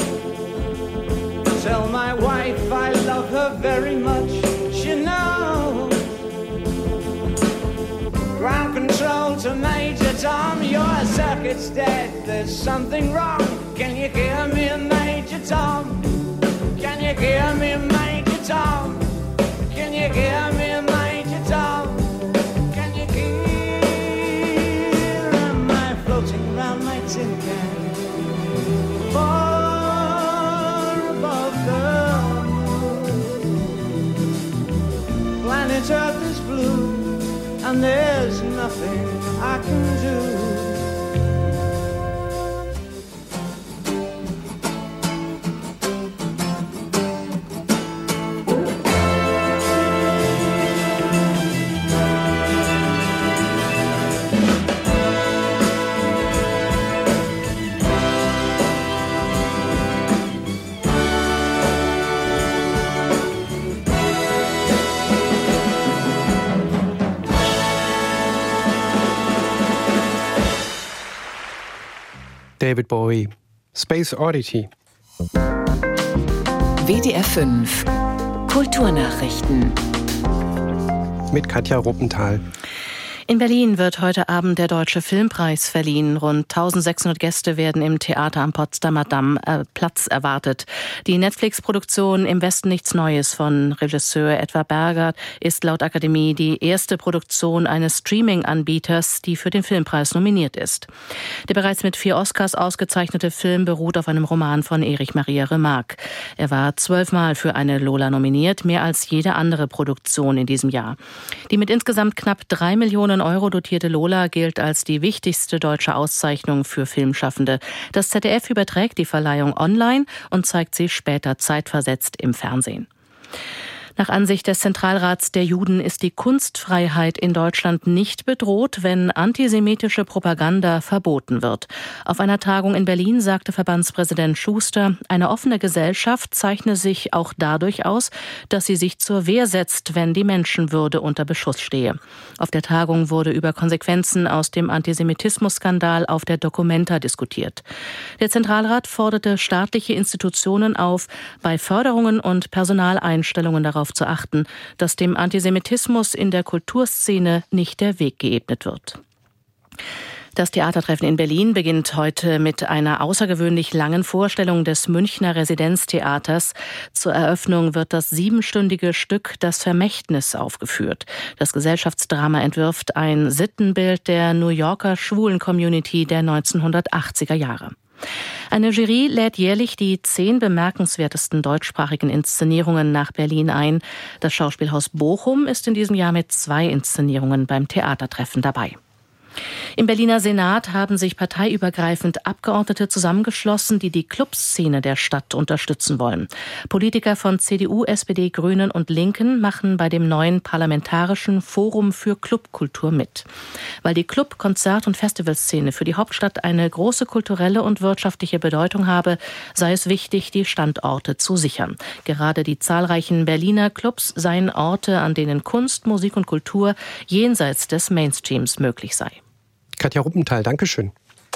Tell my wife I love her very much, she knows. Ground control to Major Tom, your circuit's dead, there's something wrong. Can you hear me, Major Tom? Can you hear me, Major Tom? Can you hear me, Major Tom? Can you hear tin can, far above the moon. Planet Earth is blue and there's nothing I can do. David Bowie. Space Oddity. W D R fünf Kulturnachrichten mit Katja Ruppenthal. In Berlin wird heute Abend der Deutsche Filmpreis verliehen. Rund eintausendsechshundert Gäste werden im Theater am Potsdamer Damm äh, Platz erwartet. Die Netflix-Produktion Im Westen nichts Neues von Regisseur Edward Berger ist laut Akademie die erste Produktion eines Streaming-Anbieters, die für den Filmpreis nominiert ist. Der bereits mit vier Oscars ausgezeichnete Film beruht auf einem Roman von Erich Maria Remarque. Er war zwölfmal für eine Lola nominiert, mehr als jede andere Produktion in diesem Jahr. Die mit insgesamt knapp drei Millionen Euro dotierte Lola gilt als die wichtigste deutsche Auszeichnung für Filmschaffende. Das Z D F überträgt die Verleihung online und zeigt sie später zeitversetzt im Fernsehen. Nach Ansicht des Zentralrats der Juden ist die Kunstfreiheit in Deutschland nicht bedroht, wenn antisemitische Propaganda verboten wird. Auf einer Tagung in Berlin sagte Verbandspräsident Schuster, eine offene Gesellschaft zeichne sich auch dadurch aus, dass sie sich zur Wehr setzt, wenn die Menschenwürde unter Beschuss stehe. Auf der Tagung wurde über Konsequenzen aus dem Antisemitismus-Skandal auf der Documenta diskutiert. Der Zentralrat forderte staatliche Institutionen auf, bei Förderungen und Personaleinstellungen darauf zu achten, dass dem Antisemitismus in der Kulturszene nicht der Weg geebnet wird. Das Theatertreffen in Berlin beginnt heute mit einer außergewöhnlich langen Vorstellung des Münchner Residenztheaters. Zur Eröffnung wird das siebenstündige Stück Das Vermächtnis aufgeführt. Das Gesellschaftsdrama entwirft ein Sittenbild der New Yorker Schwulen-Community der neunzehnhundertachtziger Jahre. Eine Jury lädt jährlich die zehn bemerkenswertesten deutschsprachigen Inszenierungen nach Berlin ein. Das Schauspielhaus Bochum ist in diesem Jahr mit zwei Inszenierungen beim Theatertreffen dabei. Im Berliner Senat haben sich parteiübergreifend Abgeordnete zusammengeschlossen, die die Clubszene der Stadt unterstützen wollen. Politiker von C D U, S P D, Grünen und Linken machen bei dem neuen Parlamentarischen Forum für Clubkultur mit. Weil die Club-, Konzert- und Festivalszene für die Hauptstadt eine große kulturelle und wirtschaftliche Bedeutung habe, sei es wichtig, die Standorte zu sichern. Gerade die zahlreichen Berliner Clubs seien Orte, an denen Kunst, Musik und Kultur jenseits des Mainstreams möglich sei. Katja Ruppenthal, Dankeschön.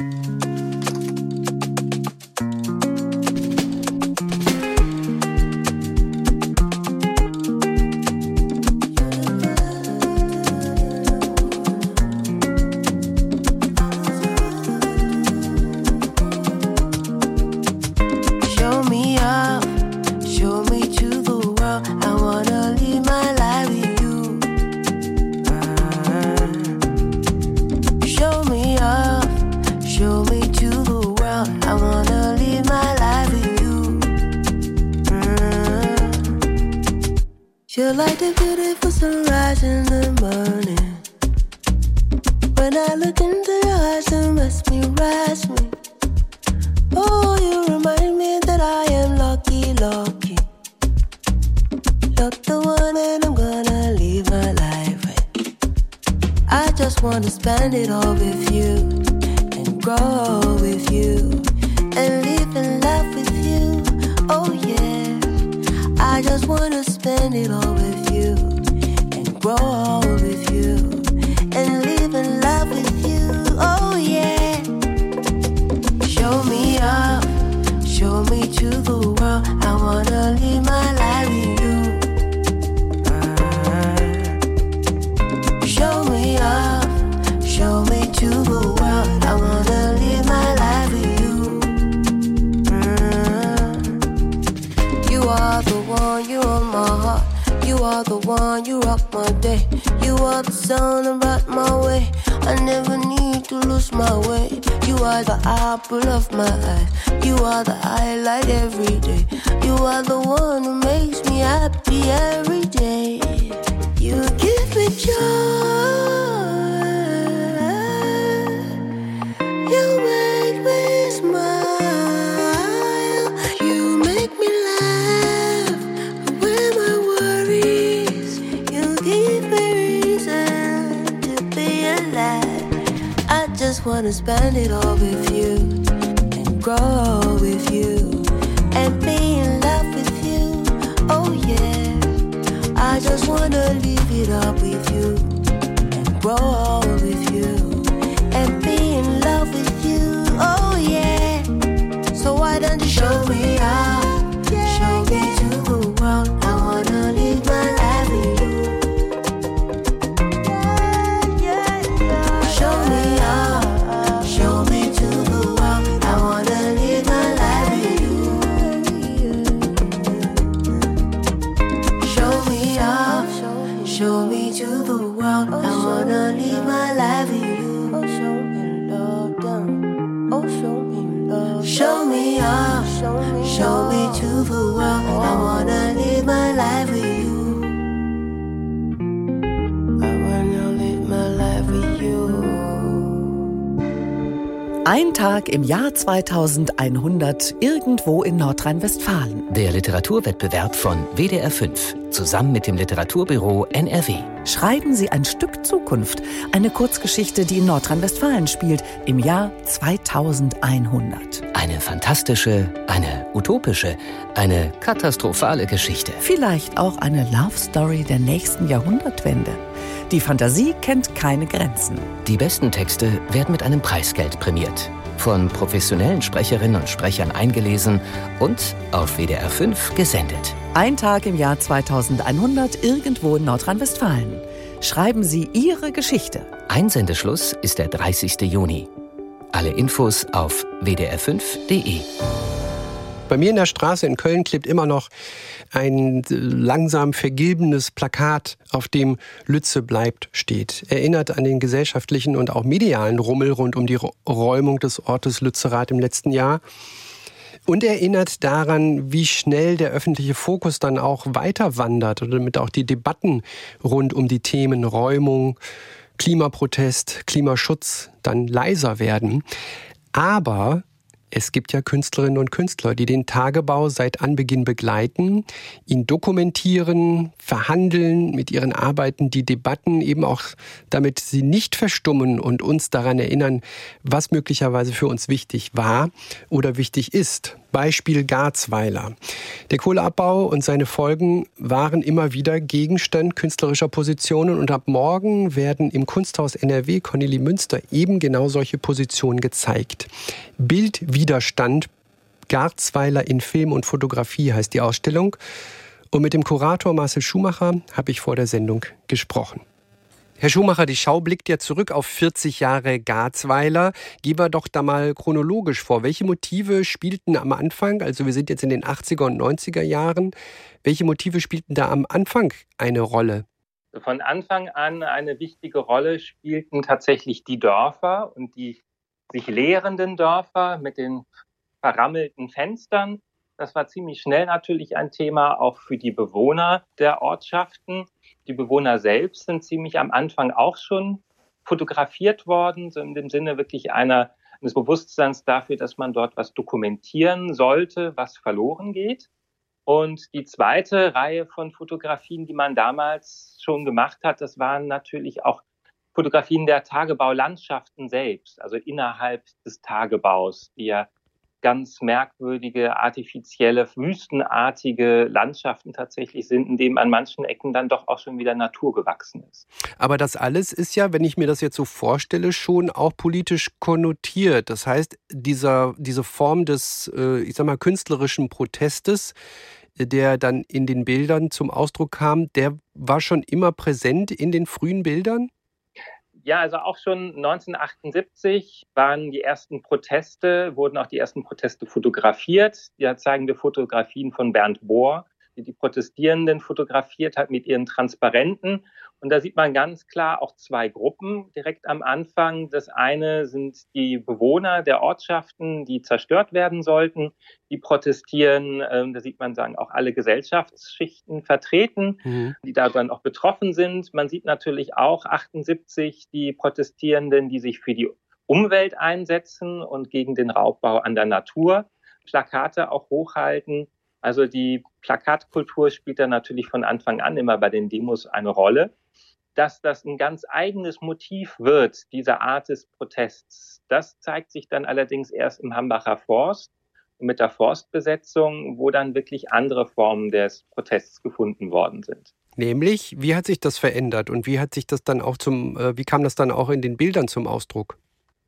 You're like the beautiful sunrise in the morning. When I look into your eyes and mesmerize me. Oh, you remind me that I am lucky, lucky. You're the one and I'm gonna live my life with. I just wanna spend it all with you and grow with you and live and laugh with you. Oh yeah. I just wanna spend it all with you and grow all with you and live and laugh with you. Oh yeah. Show me up, show me to the world. I wanna live my life with you. Uh, show me up, show me to the world. I wanna live my life with you. Uh, you are the one, you are my heart. You are the one, you rock my day. You are the sun that brought my way. I never need to lose my way. You are the apple of my eye. You are the highlight every day. You are the one who makes me happy every day. You give me joy. You make me smile. You make me laugh away my worries. You give me reason to be alive. I just wanna spend it all with you and grow with you and be in love with you. Oh yeah. I just wanna live it up with you and grow with you and be in love with you. Oh yeah. show me out, show me to the world. I wanna live my life with you. Show me out, show me to the world. I wanna live my life with you. Show me out, show me to the world. I wanna live my life with you. Oh, show me love, down. Oh, show me love. Show me out, show me to the world. I wanna live my life with you. I wanna live my life with you. Ein Tag im Jahr zweitausendeinhundert irgendwo in Nordrhein-Westfalen. Der Literaturwettbewerb von W D R fünf zusammen mit dem Literaturbüro N R W. Schreiben Sie ein Stück Zukunft, eine Kurzgeschichte, die in Nordrhein-Westfalen spielt, im Jahr zweitausendeinhundert. Eine fantastische, eine utopische, eine katastrophale Geschichte. Vielleicht auch eine Love Story der nächsten Jahrhundertwende. Die Fantasie kennt keine Grenzen. Die besten Texte werden mit einem Preisgeld prämiert. Von professionellen Sprecherinnen und Sprechern eingelesen und auf W D R fünf gesendet. Ein Tag im Jahr zweitausendeinhundert irgendwo in Nordrhein-Westfalen. Schreiben Sie Ihre Geschichte. Einsendeschluss ist der dreißigsten Juni. Alle Infos auf w d r fünf punkt d e. Bei mir in der Straße in Köln klebt immer noch ein langsam vergilbenes Plakat, auf dem Lütze bleibt steht. Erinnert an den gesellschaftlichen und auch medialen Rummel rund um die Räumung des Ortes Lützerath im letzten Jahr. Und erinnert daran, wie schnell der öffentliche Fokus dann auch weiter wandert und damit auch die Debatten rund um die Themen Räumung, Klimaprotest, Klimaschutz dann leiser werden. Aber es gibt ja Künstlerinnen und Künstler, die den Tagebau seit Anbeginn begleiten, ihn dokumentieren, verhandeln, mit ihren Arbeiten die Debatten eben auch, damit sie nicht verstummen und uns daran erinnern, was möglicherweise für uns wichtig war oder wichtig ist. Beispiel Garzweiler. Der Kohleabbau und seine Folgen waren immer wieder Gegenstand künstlerischer Positionen und ab morgen werden im Kunsthaus N R W Cornelie Münster eben genau solche Positionen gezeigt. Bildwiderstand, Garzweiler in Film und Fotografie heißt die Ausstellung. Und mit dem Kurator Marcel Schumacher habe ich vor der Sendung gesprochen. Herr Schumacher, die Schau blickt ja zurück auf vierzig Jahre Garzweiler. Gehen wir doch da mal chronologisch vor. Welche Motive spielten am Anfang, also wir sind jetzt in den achtziger und neunziger Jahren, welche Motive spielten da am Anfang eine Rolle? Von Anfang an eine wichtige Rolle spielten tatsächlich die Dörfer und die sich leerenden Dörfer mit den verrammelten Fenstern. Das war ziemlich schnell natürlich ein Thema, auch für die Bewohner der Ortschaften. Die Bewohner selbst sind ziemlich am Anfang auch schon fotografiert worden, so in dem Sinne wirklich einer, eines Bewusstseins dafür, dass man dort was dokumentieren sollte, was verloren geht. Und die zweite Reihe von Fotografien, die man damals schon gemacht hat, das waren natürlich auch Fotografien der Tagebaulandschaften selbst, also innerhalb des Tagebaus, die ja ganz merkwürdige, artifizielle, wüstenartige Landschaften tatsächlich sind, in denen an manchen Ecken dann doch auch schon wieder Natur gewachsen ist. Aber das alles ist ja, wenn ich mir das jetzt so vorstelle, schon auch politisch konnotiert. Das heißt, dieser, diese Form des, ich sag mal, künstlerischen Protestes, der dann in den Bildern zum Ausdruck kam, der war schon immer präsent in den frühen Bildern? Ja, also auch schon neunzehnhundertachtundsiebzig waren die ersten Proteste, wurden auch die ersten Proteste fotografiert. Hier zeigen wir Fotografien von Bernd Bohr, die die Protestierenden fotografiert hat mit ihren Transparenten. Und da sieht man ganz klar auch zwei Gruppen direkt am Anfang. Das eine sind die Bewohner der Ortschaften, die zerstört werden sollten. Die protestieren, äh, da sieht man sagen, auch alle Gesellschaftsschichten vertreten, mhm. die da dann auch betroffen sind. Man sieht natürlich auch achtundsiebzig die Protestierenden, die sich für die Umwelt einsetzen und gegen den Raubbau an der Natur, Plakate auch hochhalten. Also die Plakatkultur spielt da natürlich von Anfang an immer bei den Demos eine Rolle. Dass das ein ganz eigenes Motiv wird, diese Art des Protests, das zeigt sich dann allerdings erst im Hambacher Forst und mit der Forstbesetzung, wo dann wirklich andere Formen des Protests gefunden worden sind. Nämlich, wie hat sich das verändert und wie hat sich das dann auch zum, wie kam das dann auch in den Bildern zum Ausdruck?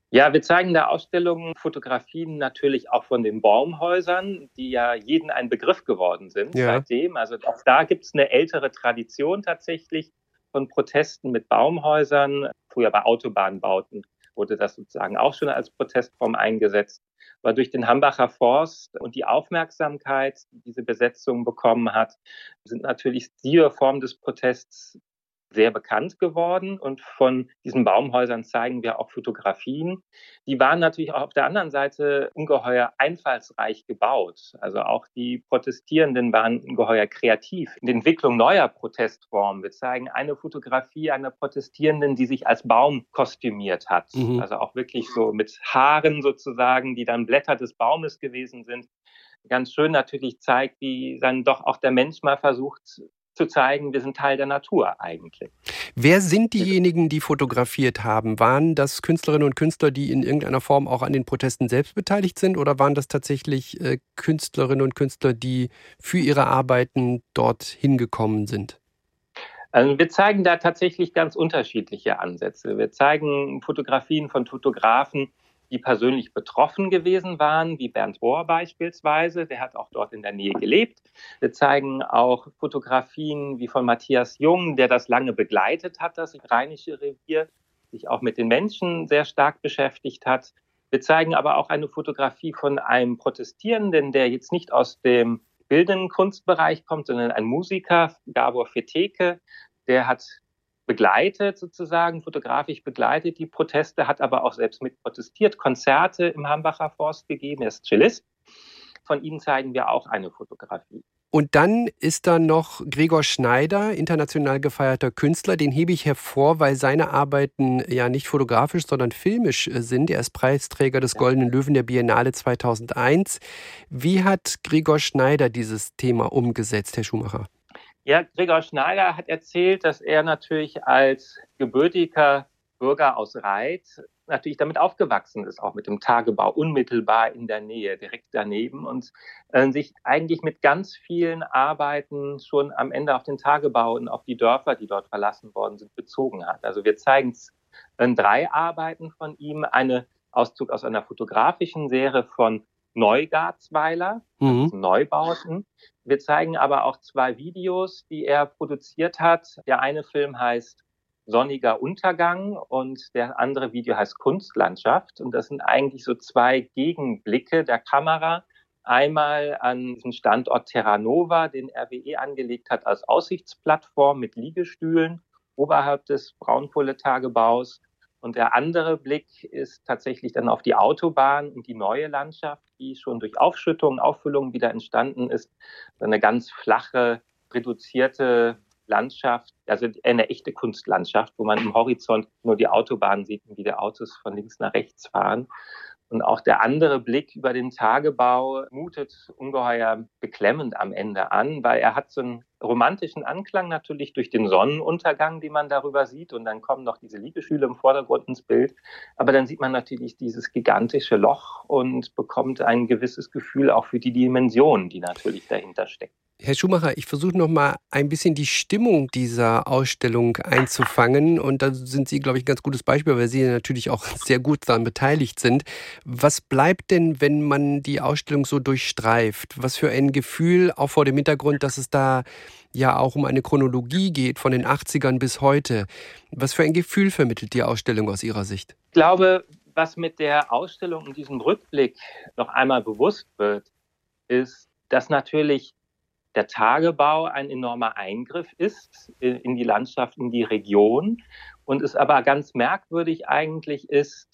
Ja, wir zeigen in der Ausstellung Fotografien natürlich auch von den Baumhäusern, die ja jeden ein Begriff geworden sind ja. seitdem. Also auch da gibt es eine ältere Tradition tatsächlich von Protesten mit Baumhäusern. Früher bei Autobahnbauten wurde das sozusagen auch schon als Protestform eingesetzt. Aber durch den Hambacher Forst und die Aufmerksamkeit, die diese Besetzung bekommen hat, sind natürlich diese Formen des Protests sehr bekannt geworden. Und von diesen Baumhäusern zeigen wir auch Fotografien. Die waren natürlich auch auf der anderen Seite ungeheuer einfallsreich gebaut. Also auch die Protestierenden waren ungeheuer kreativ in der Entwicklung neuer Protestformen. Wir zeigen eine Fotografie einer Protestierenden, die sich als Baum kostümiert hat. Mhm. Also auch wirklich so mit Haaren sozusagen, die dann Blätter des Baumes gewesen sind. Ganz schön natürlich zeigt, wie dann doch auch der Mensch mal versucht, zu zeigen, wir sind Teil der Natur eigentlich. Wer sind diejenigen, die fotografiert haben? Waren das Künstlerinnen und Künstler, die in irgendeiner Form auch an den Protesten selbst beteiligt sind, oder waren das tatsächlich äh, Künstlerinnen und Künstler, die für ihre Arbeiten dort hingekommen sind? Also wir zeigen da tatsächlich ganz unterschiedliche Ansätze. Wir zeigen Fotografien von Fotografen, die persönlich betroffen gewesen waren, wie Bernd Bohr beispielsweise, der hat auch dort in der Nähe gelebt. Wir zeigen auch Fotografien wie von Matthias Jung, der das lange begleitet hat, das Rheinische Revier, sich auch mit den Menschen sehr stark beschäftigt hat. Wir zeigen aber auch eine Fotografie von einem Protestierenden, der jetzt nicht aus dem bildenden Kunstbereich kommt, sondern ein Musiker, Gabor Feteke, der hat begleitet sozusagen, fotografisch begleitet die Proteste, hat aber auch selbst mit protestiert, Konzerte im Hambacher Forst gegeben, er ist Cellist. Von ihm zeigen wir auch eine Fotografie. Und dann ist da noch Gregor Schneider, international gefeierter Künstler. Den hebe ich hervor, weil seine Arbeiten ja nicht fotografisch, sondern filmisch sind. Er ist Preisträger des Goldenen Löwen der Biennale zweitausendeins. Wie hat Gregor Schneider dieses Thema umgesetzt, Herr Schumacher? Ja, Gregor Schneider hat erzählt, dass er natürlich als gebürtiger Bürger aus Reit natürlich damit aufgewachsen ist, auch mit dem Tagebau unmittelbar in der Nähe, direkt daneben, und äh, sich eigentlich mit ganz vielen Arbeiten schon am Ende auf den Tagebau und auf die Dörfer, die dort verlassen worden sind, bezogen hat. Also wir zeigen äh, drei Arbeiten von ihm, eine Auszug aus einer fotografischen Serie von Neugarzweiler, mhm. Neubauten. Wir zeigen aber auch zwei Videos, die er produziert hat. Der eine Film heißt Sonniger Untergang und der andere Video heißt Kunstlandschaft. Und das sind eigentlich so zwei Gegenblicke der Kamera. Einmal an den Standort Terranova, den R W E angelegt hat als Aussichtsplattform mit Liegestühlen oberhalb des Braunkohletagebaus. Und der andere Blick ist tatsächlich dann auf die Autobahn und die neue Landschaft, die schon durch Aufschüttung, Auffüllung wieder entstanden ist. Eine ganz flache, reduzierte Landschaft, also eine echte Kunstlandschaft, wo man im Horizont nur die Autobahn sieht und wie die Autos von links nach rechts fahren. Und auch der andere Blick über den Tagebau mutet ungeheuer beklemmend am Ende an, weil er hat so einen romantischen Anklang natürlich durch den Sonnenuntergang, den man darüber sieht. Und dann kommen noch diese Liegestühle im Vordergrund ins Bild. Aber dann sieht man natürlich dieses gigantische Loch und bekommt ein gewisses Gefühl auch für die Dimension, die natürlich dahinter steckt. Herr Schumacher, ich versuche noch mal ein bisschen die Stimmung dieser Ausstellung einzufangen. Und da sind Sie, glaube ich, ein ganz gutes Beispiel, weil Sie natürlich auch sehr gut daran beteiligt sind. Was bleibt denn, wenn man die Ausstellung so durchstreift? Was für ein Gefühl, auch vor dem Hintergrund, dass es da ja auch um eine Chronologie geht, von den achtzigern bis heute. Was für ein Gefühl vermittelt die Ausstellung aus Ihrer Sicht? Ich glaube, was mit der Ausstellung und diesem Rückblick noch einmal bewusst wird, ist, dass natürlich der Tagebau ein enormer Eingriff ist in die Landschaft, in die Region. Und es aber ganz merkwürdig eigentlich ist,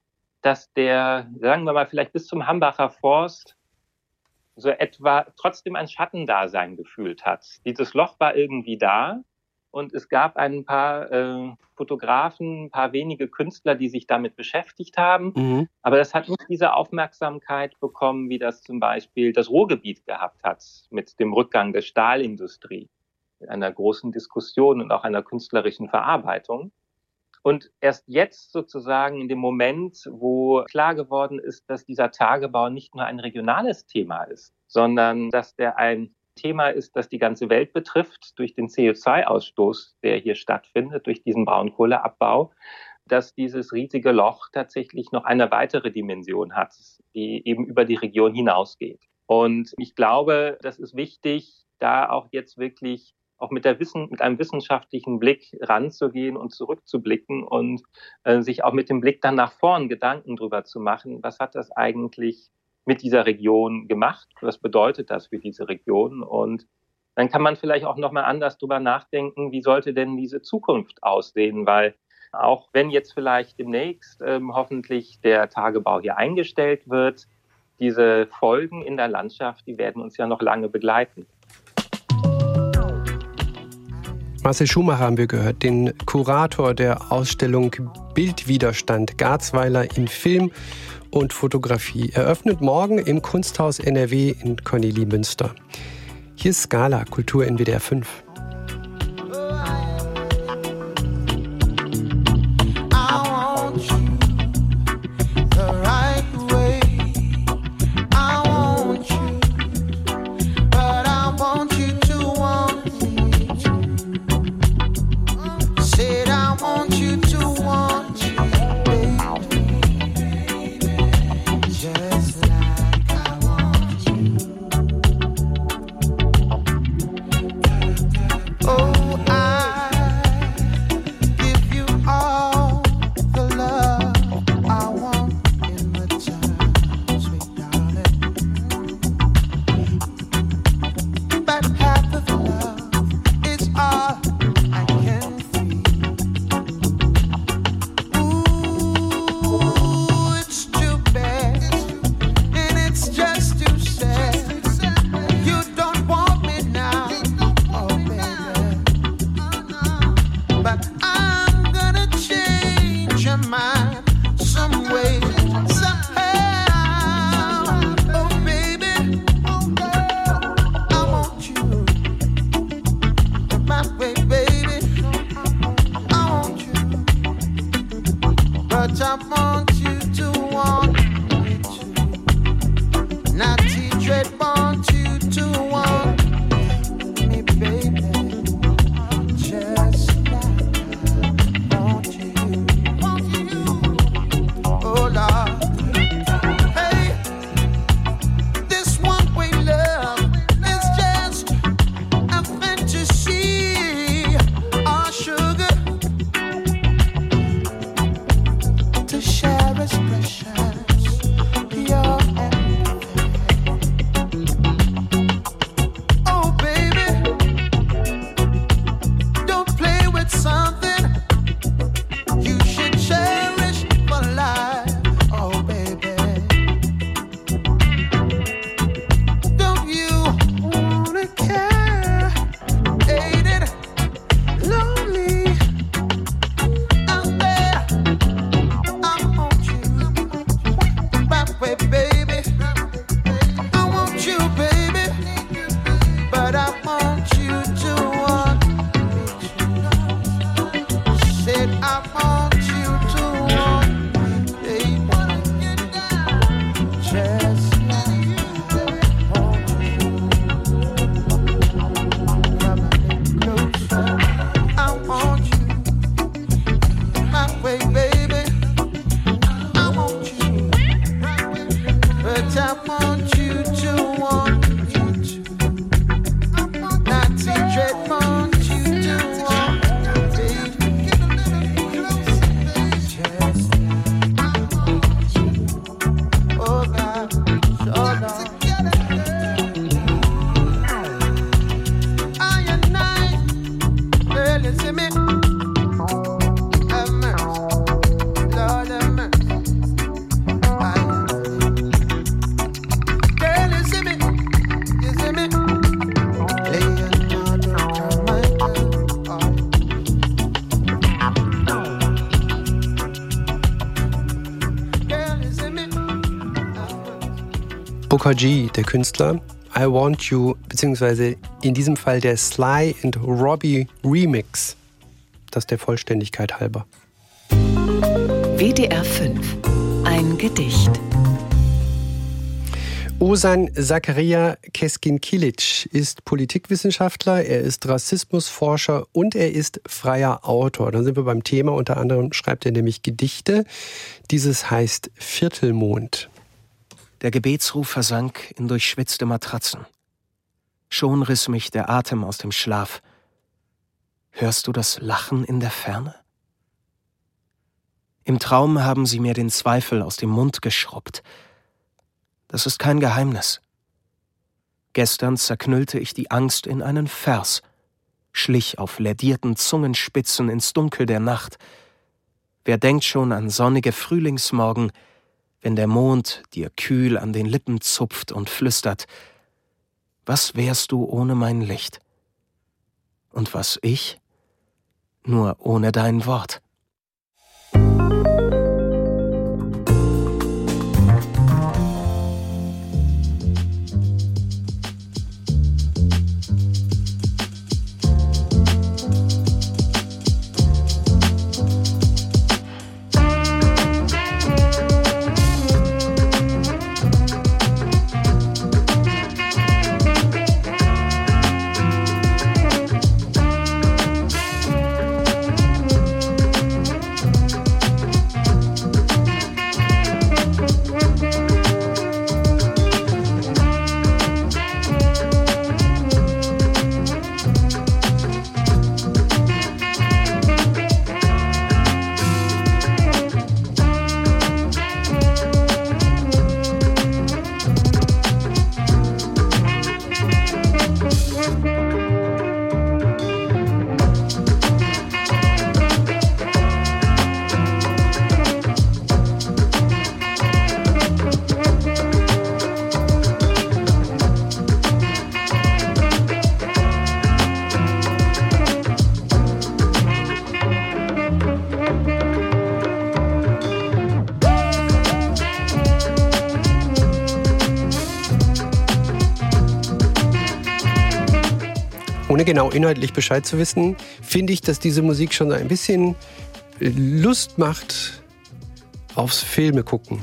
dass der, sagen wir mal, vielleicht bis zum Hambacher Forst so etwa trotzdem ein Schattendasein gefühlt hat. Dieses Loch war irgendwie da und es gab ein paar äh, Fotografen, ein paar wenige Künstler, die sich damit beschäftigt haben. Mhm. Aber das hat nicht diese Aufmerksamkeit bekommen, wie das zum Beispiel das Ruhrgebiet gehabt hat mit dem Rückgang der Stahlindustrie, mit einer großen Diskussion und auch einer künstlerischen Verarbeitung. Und erst jetzt sozusagen in dem Moment, wo klar geworden ist, dass dieser Tagebau nicht nur ein regionales Thema ist, sondern dass der ein Thema ist, das die ganze Welt betrifft, durch den C O zwei Ausstoß, der hier stattfindet, durch diesen Braunkohleabbau, dass dieses riesige Loch tatsächlich noch eine weitere Dimension hat, die eben über die Region hinausgeht. Und ich glaube, das ist wichtig, da auch jetzt wirklich auch mit, der Wissen, mit einem wissenschaftlichen Blick ranzugehen und zurückzublicken und äh, sich auch mit dem Blick dann nach vorn Gedanken drüber zu machen, was hat das eigentlich mit dieser Region gemacht, was bedeutet das für diese Region, und dann kann man vielleicht auch nochmal anders drüber nachdenken, wie sollte denn diese Zukunft aussehen, weil auch wenn jetzt vielleicht demnächst ähm, hoffentlich der Tagebau hier eingestellt wird, diese Folgen in der Landschaft, die werden uns ja noch lange begleiten. Marcel Schumacher haben wir gehört, den Kurator der Ausstellung Bildwiderstand Garzweiler in Film und Fotografie, eröffnet morgen im Kunsthaus N R W in Kornelimünster. Hier ist Scala, Kultur in W D R fünf. Booker G, der Künstler, I Want You, beziehungsweise in diesem Fall der Sly and Robbie Remix. Das der Vollständigkeit halber. W D R fünf. Ein Gedicht. Ozan Zakaria Keskin-Kilic ist Politikwissenschaftler, er ist Rassismusforscher und er ist freier Autor. Dann sind wir beim Thema. Unter anderem schreibt er nämlich Gedichte. Dieses heißt Viertelmond. Der Gebetsruf versank in durchschwitzte Matratzen. Schon riss mich der Atem aus dem Schlaf. Hörst du das Lachen in der Ferne? Im Traum haben sie mir den Zweifel aus dem Mund geschrubbt. Das ist kein Geheimnis. Gestern zerknüllte ich die Angst in einen Vers, schlich auf lädierten Zungenspitzen ins Dunkel der Nacht. Wer denkt schon an sonnige Frühlingsmorgen, wenn der Mond dir kühl an den Lippen zupft und flüstert: Was wärst du ohne mein Licht? Und was ich? Nur ohne dein Wort. Ohne genau inhaltlich Bescheid zu wissen, finde ich, dass diese Musik schon ein bisschen Lust macht aufs Filme gucken.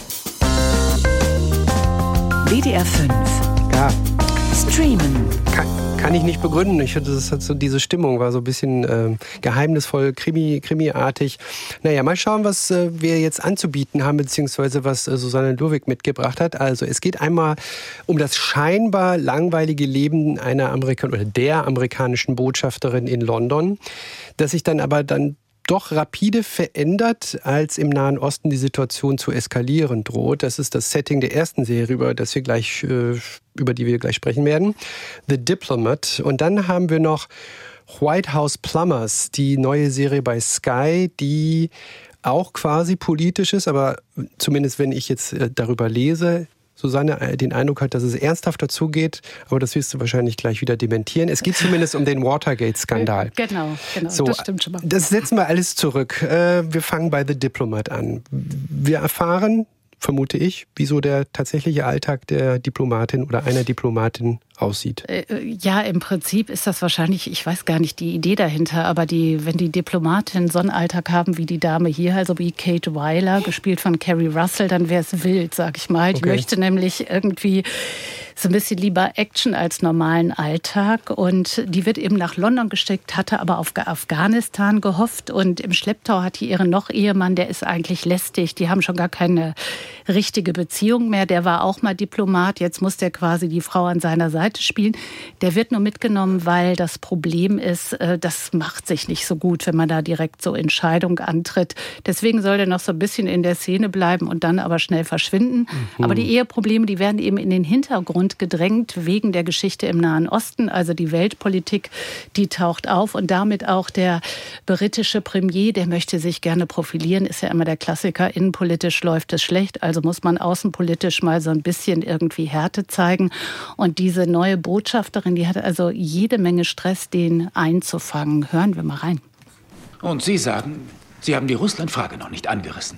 W D R fünf. Ja. Streamen. Kann, kann ich nicht begründen. Ich finde, das hat so diese Stimmung, war so ein bisschen äh, geheimnisvoll, Krimi, Krimi-artig. Naja, mal schauen, was äh, wir jetzt anzubieten haben, beziehungsweise was äh, Susanne Lurwig mitgebracht hat. Also es geht einmal um das scheinbar langweilige Leben einer Amerikan- oder der amerikanischen Botschafterin in London, das sich dann aber dann doch rapide verändert, als im Nahen Osten die Situation zu eskalieren droht. Das ist das Setting der ersten Serie, über das wir gleich, über die wir gleich sprechen werden. The Diplomat. Und dann haben wir noch White House Plumbers, die neue Serie bei Sky, die auch quasi politisch ist, aber zumindest wenn ich jetzt darüber lese, Susanne den Eindruck hat, dass es ernsthafter zugeht, aber das wirst du wahrscheinlich gleich wieder dementieren. Es geht zumindest um den Watergate-Skandal. Genau, genau, so, das stimmt schon mal. Das setzen wir alles zurück. Wir fangen bei The Diplomat an. Wir erfahren, vermute ich, wieso der tatsächliche Alltag der Diplomatin oder einer Diplomatin aussieht. Ja, im Prinzip ist das wahrscheinlich, ich weiß gar nicht die Idee dahinter, aber die, wenn die Diplomatinnen so einen Alltag haben wie die Dame hier, also wie Kate Weiler, gespielt von Kerry Russell, dann wäre es wild, sag ich mal. Die okay. möchte nämlich irgendwie so ein bisschen lieber Action als normalen Alltag und die wird eben nach London gesteckt, hatte aber auf Afghanistan gehofft und im Schlepptau hat die ihren noch Ehemann, der ist eigentlich lästig, die haben schon gar keine richtige Beziehung mehr, der war auch mal Diplomat, jetzt muss der quasi die Frau an seiner Seite spielen. Der wird nur mitgenommen, weil das Problem ist, das macht sich nicht so gut, wenn man da direkt so Entscheidung antritt. Deswegen soll der noch so ein bisschen in der Szene bleiben und dann aber schnell verschwinden. Mhm. Aber die Eheprobleme, die werden eben in den Hintergrund gedrängt wegen der Geschichte im Nahen Osten. Also die Weltpolitik, die taucht auf und damit auch der britische Premier, der möchte sich gerne profilieren, ist ja immer der Klassiker, innenpolitisch läuft es schlecht, also muss man außenpolitisch mal so ein bisschen irgendwie Härte zeigen. Und diese neue Botschafterin, die hat also jede Menge Stress, den einzufangen. Hören wir mal rein. Und Sie sagen, Sie haben die Russland-Frage noch nicht angerissen.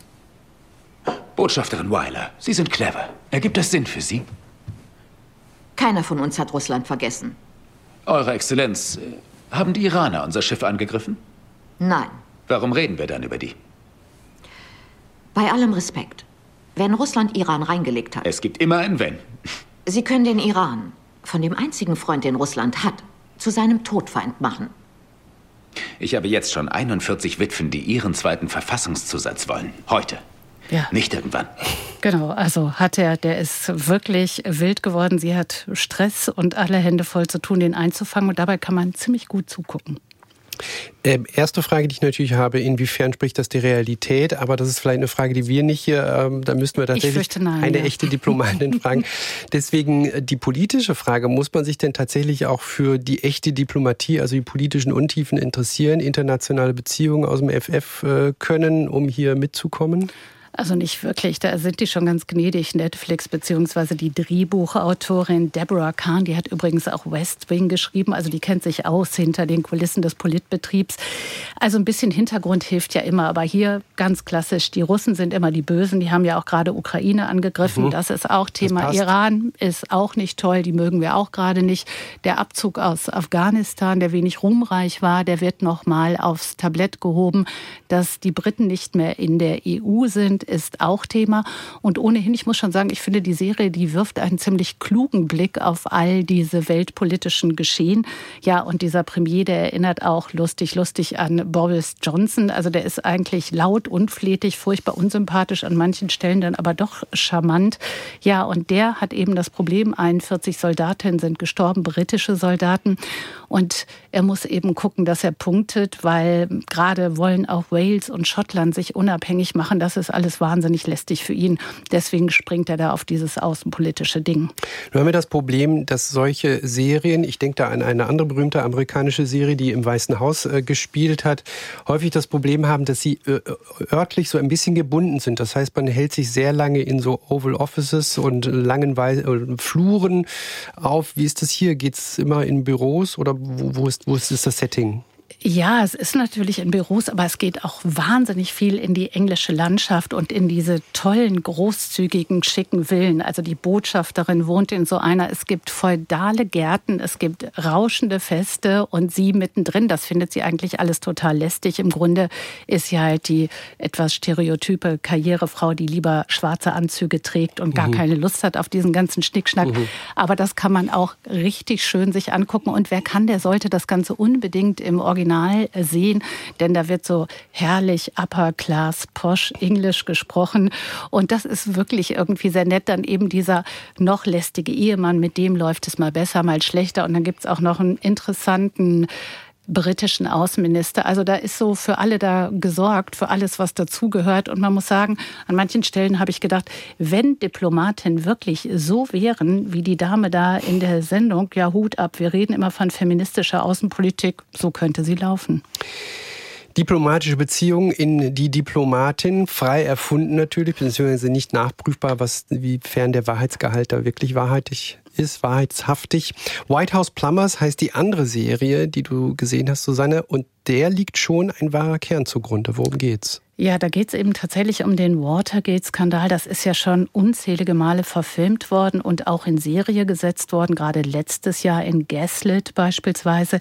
Botschafterin Weiler, Sie sind clever. Ergibt das Sinn für Sie? Keiner von uns hat Russland vergessen. Eure Exzellenz, haben die Iraner unser Schiff angegriffen? Nein. Warum reden wir dann über die? Bei allem Respekt. Wenn Russland Iran reingelegt hat. Es gibt immer ein Wenn. Sie können den Iran, von dem einzigen Freund, den Russland hat, zu seinem Todfeind machen. Ich habe jetzt schon einundvierzig Witwen, die ihren zweiten Verfassungszusatz wollen. Heute. Ja. Nicht irgendwann. Genau, also hat er, der ist wirklich wild geworden. Sie hat Stress und alle Hände voll zu tun, den einzufangen. Und dabei kann man ziemlich gut zugucken. Ähm, erste Frage, die ich natürlich habe, inwiefern spricht das die Realität? Aber das ist vielleicht eine Frage, die wir nicht hier, ähm, da müssten wir tatsächlich nein, eine ja. echte Diplomatin fragen. Deswegen die politische Frage, muss man sich denn tatsächlich auch für die echte Diplomatie, also die politischen Untiefen interessieren, internationale Beziehungen aus dem F F äh, können, um hier mitzukommen? Also nicht wirklich, da sind die schon ganz gnädig. Netflix beziehungsweise die Drehbuchautorin Deborah Kahn, die hat übrigens auch West Wing geschrieben, also die kennt sich aus hinter den Kulissen des Politbetriebs. Also ein bisschen Hintergrund hilft ja immer, aber hier ganz klassisch, die Russen sind immer die Bösen, die haben ja auch gerade Ukraine angegriffen, mhm. das ist auch Thema. Iran ist auch nicht toll, die mögen wir auch gerade nicht. Der Abzug aus Afghanistan, der wenig ruhmreich war, der wird nochmal aufs Tablett gehoben, dass die Briten nicht mehr in der E U sind, ist auch Thema. Und ohnehin, ich muss schon sagen, ich finde, die Serie, die wirft einen ziemlich klugen Blick auf all diese weltpolitischen Geschehen. Ja, und dieser Premier, der erinnert auch lustig, lustig an Boris Johnson. Also der ist eigentlich laut, unflätig, furchtbar unsympathisch an manchen Stellen, dann aber doch charmant. Ja, und der hat eben das Problem, einundvierzig Soldatinnen sind gestorben, britische Soldaten. Und er muss eben gucken, dass er punktet, weil gerade wollen auch Wales und Schottland sich unabhängig machen. Das ist alles wahnsinnig lästig für ihn. Deswegen springt er da auf dieses außenpolitische Ding. Nun haben wir das Problem, dass solche Serien, ich denke da an eine andere berühmte amerikanische Serie, die im Weißen Haus äh, gespielt hat, häufig das Problem haben, dass sie äh, örtlich so ein bisschen gebunden sind. Das heißt, man hält sich sehr lange in so Oval Offices und langen Wei- äh, Fluren auf. Wie ist das hier? Geht es immer in Büros oder wo, wo, ist, wo ist das Setting? Ja, es ist natürlich in Büros, aber es geht auch wahnsinnig viel in die englische Landschaft und in diese tollen, großzügigen, schicken Villen. Also die Botschafterin wohnt in so einer. Es gibt feudale Gärten, es gibt rauschende Feste und sie mittendrin. Das findet sie eigentlich alles total lästig. Im Grunde ist sie halt die etwas stereotype Karrierefrau, die lieber schwarze Anzüge trägt und gar mhm. keine Lust hat auf diesen ganzen Schnickschnack. Mhm. Aber das kann man auch richtig schön sich angucken. Und wer kann, der sollte das Ganze unbedingt im Original sehen, denn da wird so herrlich upper class, posh Englisch gesprochen und das ist wirklich irgendwie sehr nett. Dann eben dieser noch lästige Ehemann, mit dem läuft es mal besser, mal schlechter und dann gibt es auch noch einen interessanten britischen Außenminister. Also da ist so für alle da gesorgt, für alles, was dazugehört. Und man muss sagen, an manchen Stellen habe ich gedacht, wenn Diplomatinnen wirklich so wären, wie die Dame da in der Sendung, ja Hut ab, wir reden immer von feministischer Außenpolitik, so könnte sie laufen. Diplomatische Beziehungen in die Diplomatin, frei erfunden natürlich, beziehungsweise nicht nachprüfbar, was, wiefern der Wahrheitsgehalt da wirklich wahrhaftig ist, wahrheitshaftig. White House Plumbers heißt die andere Serie, die du gesehen hast, Susanne, und der liegt schon ein wahrer Kern zugrunde. Worum geht's? Ja, da geht es eben tatsächlich um den Watergate-Skandal. Das ist ja schon unzählige Male verfilmt worden und auch in Serie gesetzt worden, gerade letztes Jahr in Gaslit beispielsweise.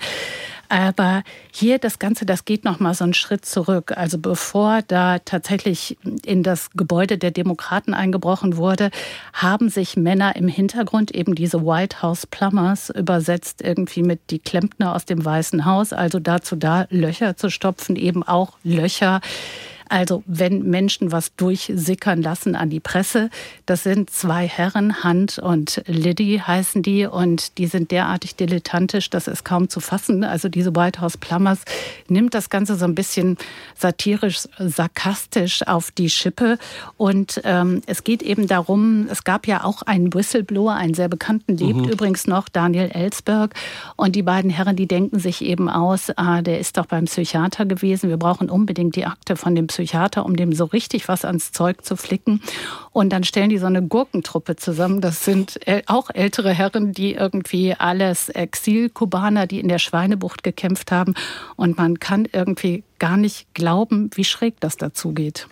Aber hier das Ganze, das geht noch mal so einen Schritt zurück. Also bevor da tatsächlich in das Gebäude der Demokraten eingebrochen wurde, haben sich Männer im Hintergrund, eben diese White House Plumbers, übersetzt irgendwie mit die Klempner aus dem Weißen Haus, also dazu da, Löcher zu stopfen, eben auch Löcher. Also wenn Menschen was durchsickern lassen an die Presse, das sind zwei Herren, Hunt und Liddy heißen die und die sind derartig dilettantisch, das ist kaum zu fassen. Also diese White House Plumbers nimmt das Ganze so ein bisschen satirisch, sarkastisch auf die Schippe und ähm, es geht eben darum, es gab ja auch einen Whistleblower, einen sehr bekannten, lebt mhm. übrigens noch, Daniel Ellsberg und die beiden Herren, die denken sich eben aus, ah, der ist doch beim Psychiater gewesen, wir brauchen unbedingt die Akte von dem Psychiater. Psychiater, um dem so richtig was ans Zeug zu flicken. Und dann stellen die so eine Gurkentruppe zusammen. Das sind auch ältere Herren, die irgendwie alles Exil-Kubaner, die in der Schweinebucht gekämpft haben. Und man kann irgendwie gar nicht glauben, wie schräg das dazu geht.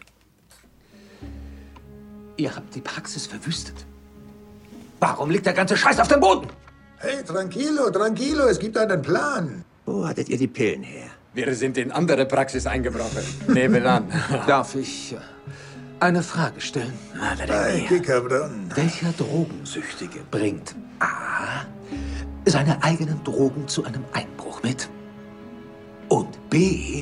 Ihr habt die Praxis verwüstet. Warum liegt der ganze Scheiß auf dem Boden? Hey, tranquilo, tranquilo, es gibt einen Plan. Wo hattet ihr die Pillen her? Wir sind in andere Praxis eingebrochen. Nebenan. Darf ich eine Frage stellen? Hey, Kickerbrunn. Welcher Drogensüchtige bringt A. seine eigenen Drogen zu einem Einbruch mit und B.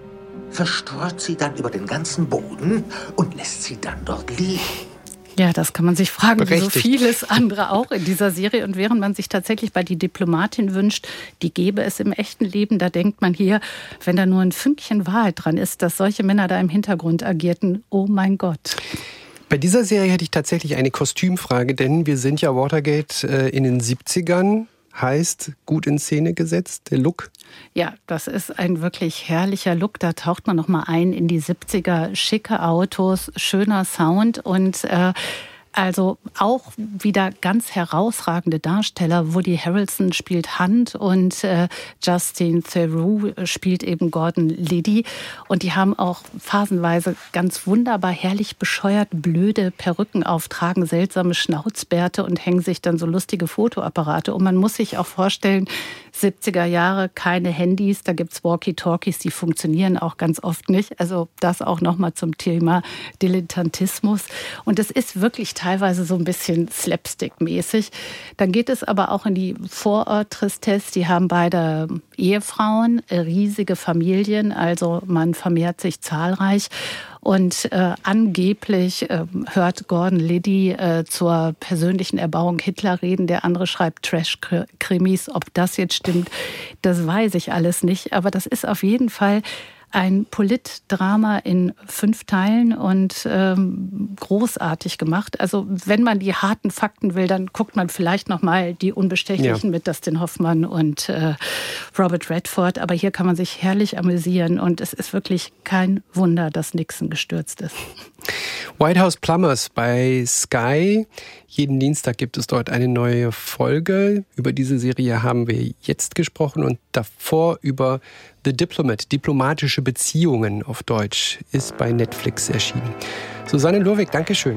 verstreut sie dann über den ganzen Boden und lässt sie dann dort liegen? Ja, das kann man sich fragen, wie so Berechtigt. vieles andere auch in dieser Serie. Und während man sich tatsächlich bei die Diplomatin wünscht, die gäbe es im echten Leben, da denkt man hier, wenn da nur ein Fünkchen Wahrheit dran ist, dass solche Männer da im Hintergrund agierten, oh mein Gott. Bei dieser Serie hätte ich tatsächlich eine Kostümfrage, denn wir sind ja Watergate äh, in den siebzigern. Heißt, gut in Szene gesetzt, der Look? Ja, das ist ein wirklich herrlicher Look. Da taucht man noch mal ein in die siebziger. Schicke Autos, schöner Sound und äh, also auch wieder ganz herausragende Darsteller. Woody Harrelson spielt Hunt und äh, Justin Theroux spielt eben Gordon Liddy. Und die haben auch phasenweise ganz wunderbar, herrlich bescheuert, blöde Perücken auf, tragen seltsame Schnauzbärte und hängen sich dann so lustige Fotoapparate. Und man muss sich auch vorstellen, siebziger Jahre, keine Handys, da gibt's Walkie-Talkies, die funktionieren auch ganz oft nicht. Also das auch nochmal zum Thema Dilettantismus. Und es ist wirklich teilweise so ein bisschen slapstick-mäßig. Dann geht es aber auch in die Vorort-Tristesse. Die haben beide Ehefrauen, riesige Familien, also man vermehrt sich zahlreich. Und äh, angeblich äh, hört Gordon Liddy äh, zur persönlichen Erbauung Hitler reden. Der andere schreibt Trash-Krimis. Ob das jetzt stimmt, das weiß ich alles nicht. Aber das ist auf jeden Fall ein Politdrama in fünf Teilen und ähm, großartig gemacht. Also wenn man die harten Fakten will, dann guckt man vielleicht noch mal die Unbestechlichen ja. mit Dustin Hoffmann und äh, Robert Redford. Aber hier kann man sich herrlich amüsieren und es ist wirklich kein Wunder, dass Nixon gestürzt ist. White House Plumbers bei Sky. Jeden Dienstag gibt es dort eine neue Folge. Über diese Serie haben wir jetzt gesprochen und davor über The Diplomat, diplomatische Beziehungen auf Deutsch, ist bei Netflix erschienen. Susanne Lurwig, Dankeschön.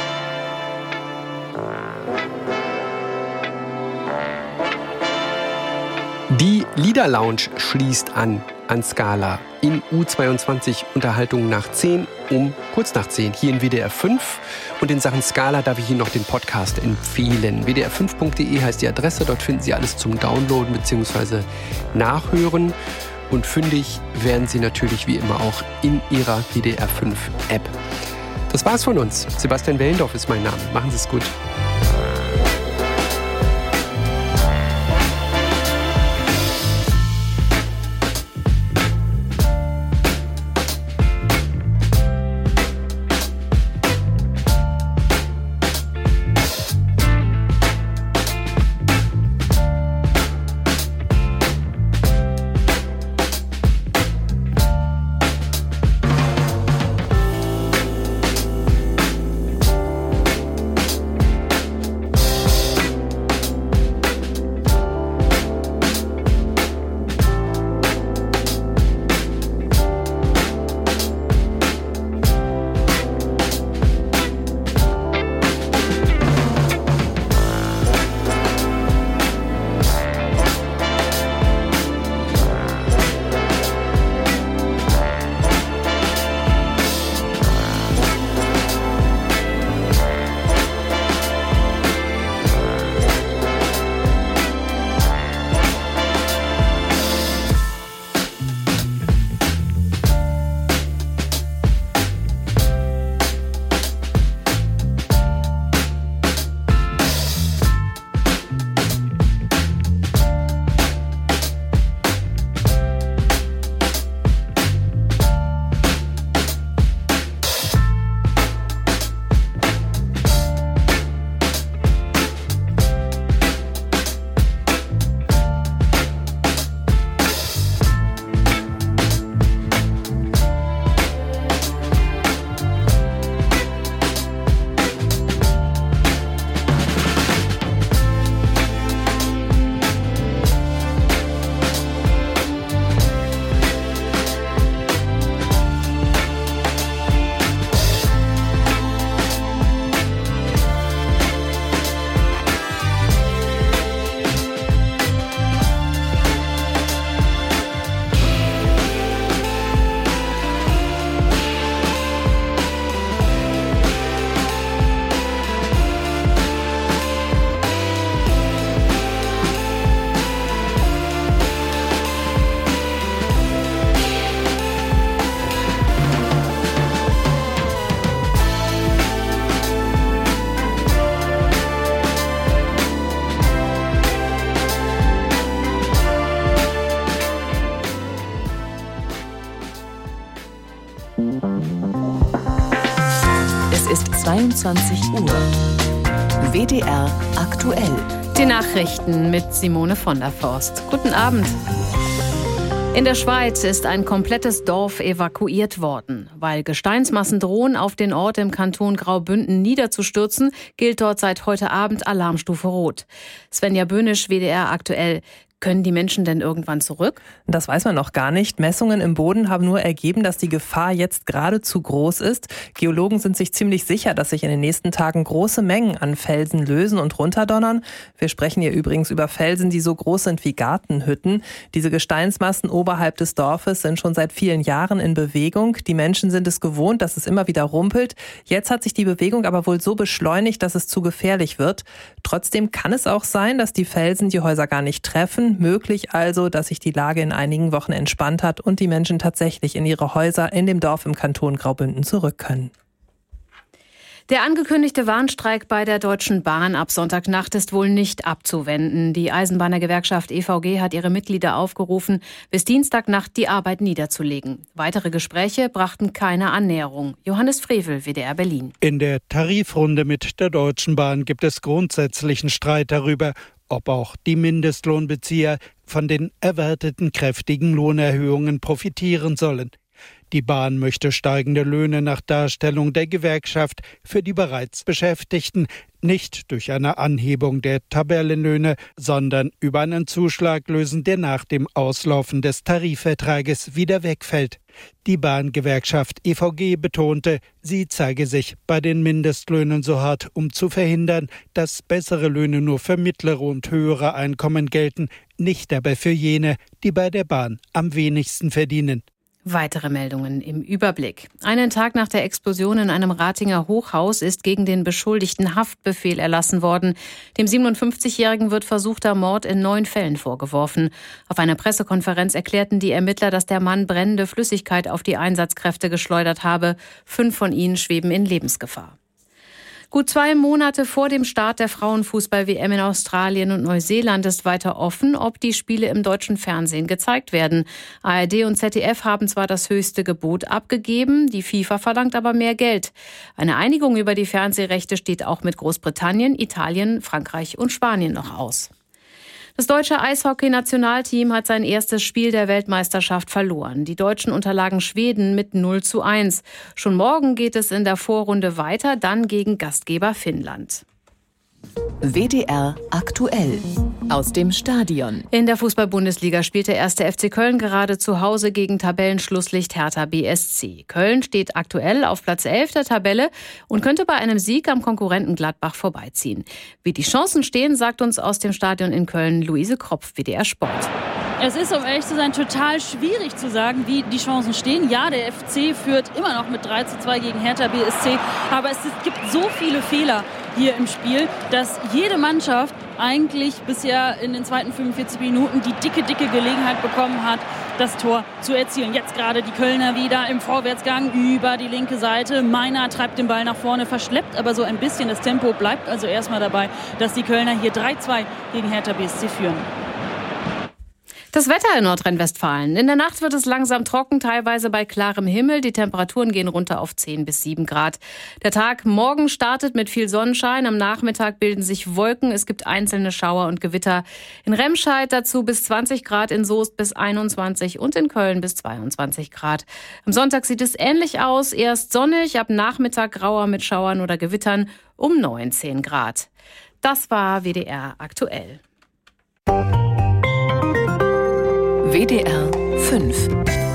Die Lieder Lounge schließt an an Scala in U zweiundzwanzig Unterhaltung nach zehn um kurz nach zehn hier in W D R fünf. Und in Sachen Scala darf ich Ihnen noch den Podcast empfehlen. W D R fünf punkt de heißt die Adresse. Dort finden Sie alles zum Downloaden bzw. Nachhören. Und fündig werden Sie natürlich wie immer auch in Ihrer W D R fünf App. Das war's von uns. Sebastian Wellendorf ist mein Name. Machen Sie es gut. zweiundzwanzig Uhr. W D R aktuell. Die Nachrichten mit Simone von der Forst. Guten Abend. In der Schweiz ist ein komplettes Dorf evakuiert worden. Weil Gesteinsmassen drohen, auf den Ort im Kanton Graubünden niederzustürzen, gilt dort seit heute Abend Alarmstufe Rot. Svenja Böhnisch, W D R aktuell. Können die Menschen denn irgendwann zurück? Das weiß man noch gar nicht. Messungen im Boden haben nur ergeben, dass die Gefahr jetzt geradezu groß ist. Geologen sind sich ziemlich sicher, dass sich in den nächsten Tagen große Mengen an Felsen lösen und runterdonnern. Wir sprechen hier übrigens über Felsen, die so groß sind wie Gartenhütten. Diese Gesteinsmassen oberhalb des Dorfes sind schon seit vielen Jahren in Bewegung. Die Menschen sind es gewohnt, dass es immer wieder rumpelt. Jetzt hat sich die Bewegung aber wohl so beschleunigt, dass es zu gefährlich wird. Trotzdem kann es auch sein, dass die Felsen die Häuser gar nicht treffen. Möglich also, dass sich die Lage in einigen Wochen entspannt hat und die Menschen tatsächlich in ihre Häuser in dem Dorf im Kanton Graubünden zurück können. Der angekündigte Warnstreik bei der Deutschen Bahn ab Sonntagnacht ist wohl nicht abzuwenden. Die Eisenbahnergewerkschaft E V G hat ihre Mitglieder aufgerufen, bis Dienstagnacht die Arbeit niederzulegen. Weitere Gespräche brachten keine Annäherung. Johannes Frevel, W D R Berlin. In der Tarifrunde mit der Deutschen Bahn gibt es grundsätzlichen Streit darüber, ob auch die Mindestlohnbezieher von den erwarteten kräftigen Lohnerhöhungen profitieren sollen. Die Bahn möchte steigende Löhne nach Darstellung der Gewerkschaft für die bereits Beschäftigten, nicht durch eine Anhebung der Tabellenlöhne, sondern über einen Zuschlag lösen, der nach dem Auslaufen des Tarifvertrages wieder wegfällt. Die Bahngewerkschaft E V G betonte, sie zeige sich bei den Mindestlöhnen so hart, um zu verhindern, dass bessere Löhne nur für mittlere und höhere Einkommen gelten, nicht aber für jene, die bei der Bahn am wenigsten verdienen. Weitere Meldungen im Überblick. Einen Tag nach der Explosion in einem Ratinger Hochhaus ist gegen den Beschuldigten Haftbefehl erlassen worden. Dem siebenundfünfzigjährigen wird versuchter Mord in neun Fällen vorgeworfen. Auf einer Pressekonferenz erklärten die Ermittler, dass der Mann brennende Flüssigkeit auf die Einsatzkräfte geschleudert habe. Fünf von ihnen schweben in Lebensgefahr. Gut zwei Monate vor dem Start der Frauenfußball-W M in Australien und Neuseeland ist weiter offen, ob die Spiele im deutschen Fernsehen gezeigt werden. A R D und Z D F haben zwar das höchste Gebot abgegeben, die FIFA verlangt aber mehr Geld. Eine Einigung über die Fernsehrechte steht auch mit Großbritannien, Italien, Frankreich und Spanien noch aus. Das deutsche Eishockey-Nationalteam hat sein erstes Spiel der Weltmeisterschaft verloren. Die Deutschen unterlagen Schweden mit null zu eins. Schon morgen geht es in der Vorrunde weiter, dann gegen Gastgeber Finnland. W D R aktuell aus dem Stadion. In der Fußball-Bundesliga spielt der erste F C Köln gerade zu Hause gegen Tabellenschlusslicht Hertha B S C. Köln steht aktuell auf Platz elf der Tabelle und könnte bei einem Sieg am Konkurrenten Gladbach vorbeiziehen. Wie die Chancen stehen, sagt uns aus dem Stadion in Köln Luise Kropf, W D R Sport. Es ist, um ehrlich zu sein, total schwierig zu sagen, wie die Chancen stehen. Ja, der F C führt immer noch mit drei zu zwei gegen Hertha B S C, aber es gibt so viele Fehler hier im Spiel, dass jede Mannschaft eigentlich bisher in den zweiten fünfundvierzig Minuten die dicke, dicke Gelegenheit bekommen hat, das Tor zu erzielen. Jetzt gerade die Kölner wieder im Vorwärtsgang über die linke Seite. Meiner treibt den Ball nach vorne, verschleppt aber so ein bisschen das Tempo, bleibt also erstmal dabei, dass die Kölner hier drei zwei gegen Hertha B S C führen. Das Wetter in Nordrhein-Westfalen. In der Nacht wird es langsam trocken, teilweise bei klarem Himmel. Die Temperaturen gehen runter auf zehn bis sieben Grad. Der Tag morgen startet mit viel Sonnenschein. Am Nachmittag bilden sich Wolken. Es gibt einzelne Schauer und Gewitter. In Remscheid dazu bis zwanzig Grad, in Soest bis einundzwanzig und in Köln bis zweiundzwanzig Grad. Am Sonntag sieht es ähnlich aus. Erst sonnig, ab Nachmittag grauer mit Schauern oder Gewittern um neunzehn Grad. Das war W D R aktuell. W D R fünf.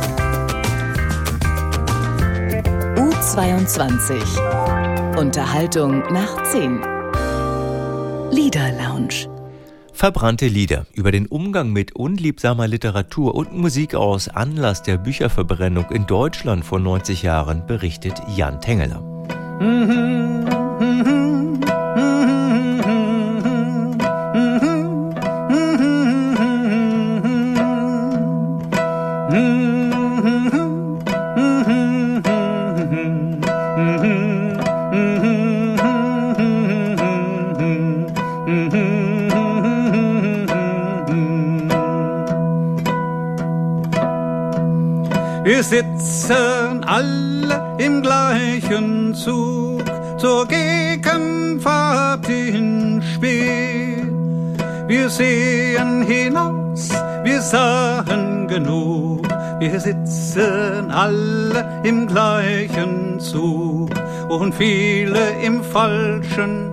U zweiundzwanzig. Unterhaltung nach zehn. Liederlounge. Verbrannte Lieder über den Umgang mit unliebsamer Literatur und Musik aus Anlass der Bücherverbrennung in Deutschland vor neunzig Jahren berichtet Jan Tengeler. Mhm, mhm. Wir sitzen alle im gleichen Zug zur Gegenwart in Spee. Wir sehen hinaus, wir sahen genug, wir sitzen alle im gleichen Zug und viele im falschen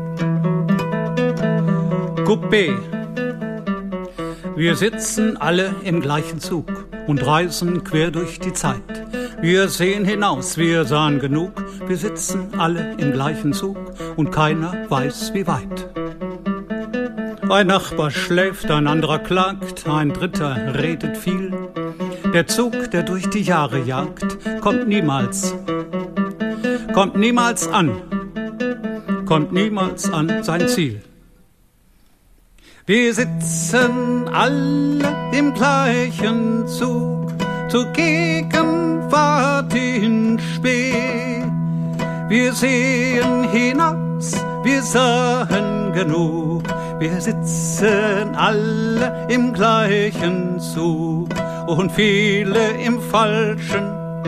Coupé. Wir sitzen alle im gleichen Zug und reisen quer durch die Zeit. Wir sehen hinaus, wir sahen genug, wir sitzen alle im gleichen Zug und keiner weiß wie weit. Ein Nachbar schläft, ein anderer klagt, ein dritter redet viel. Der Zug, der durch die Jahre jagt, kommt niemals, kommt niemals an, kommt niemals an sein Ziel. Wir sitzen alle im gleichen Zug, zur Gegenwart in Spee. Wir sehen hinaus, wir sahen genug, wir sitzen alle im gleichen Zug und viele im falschen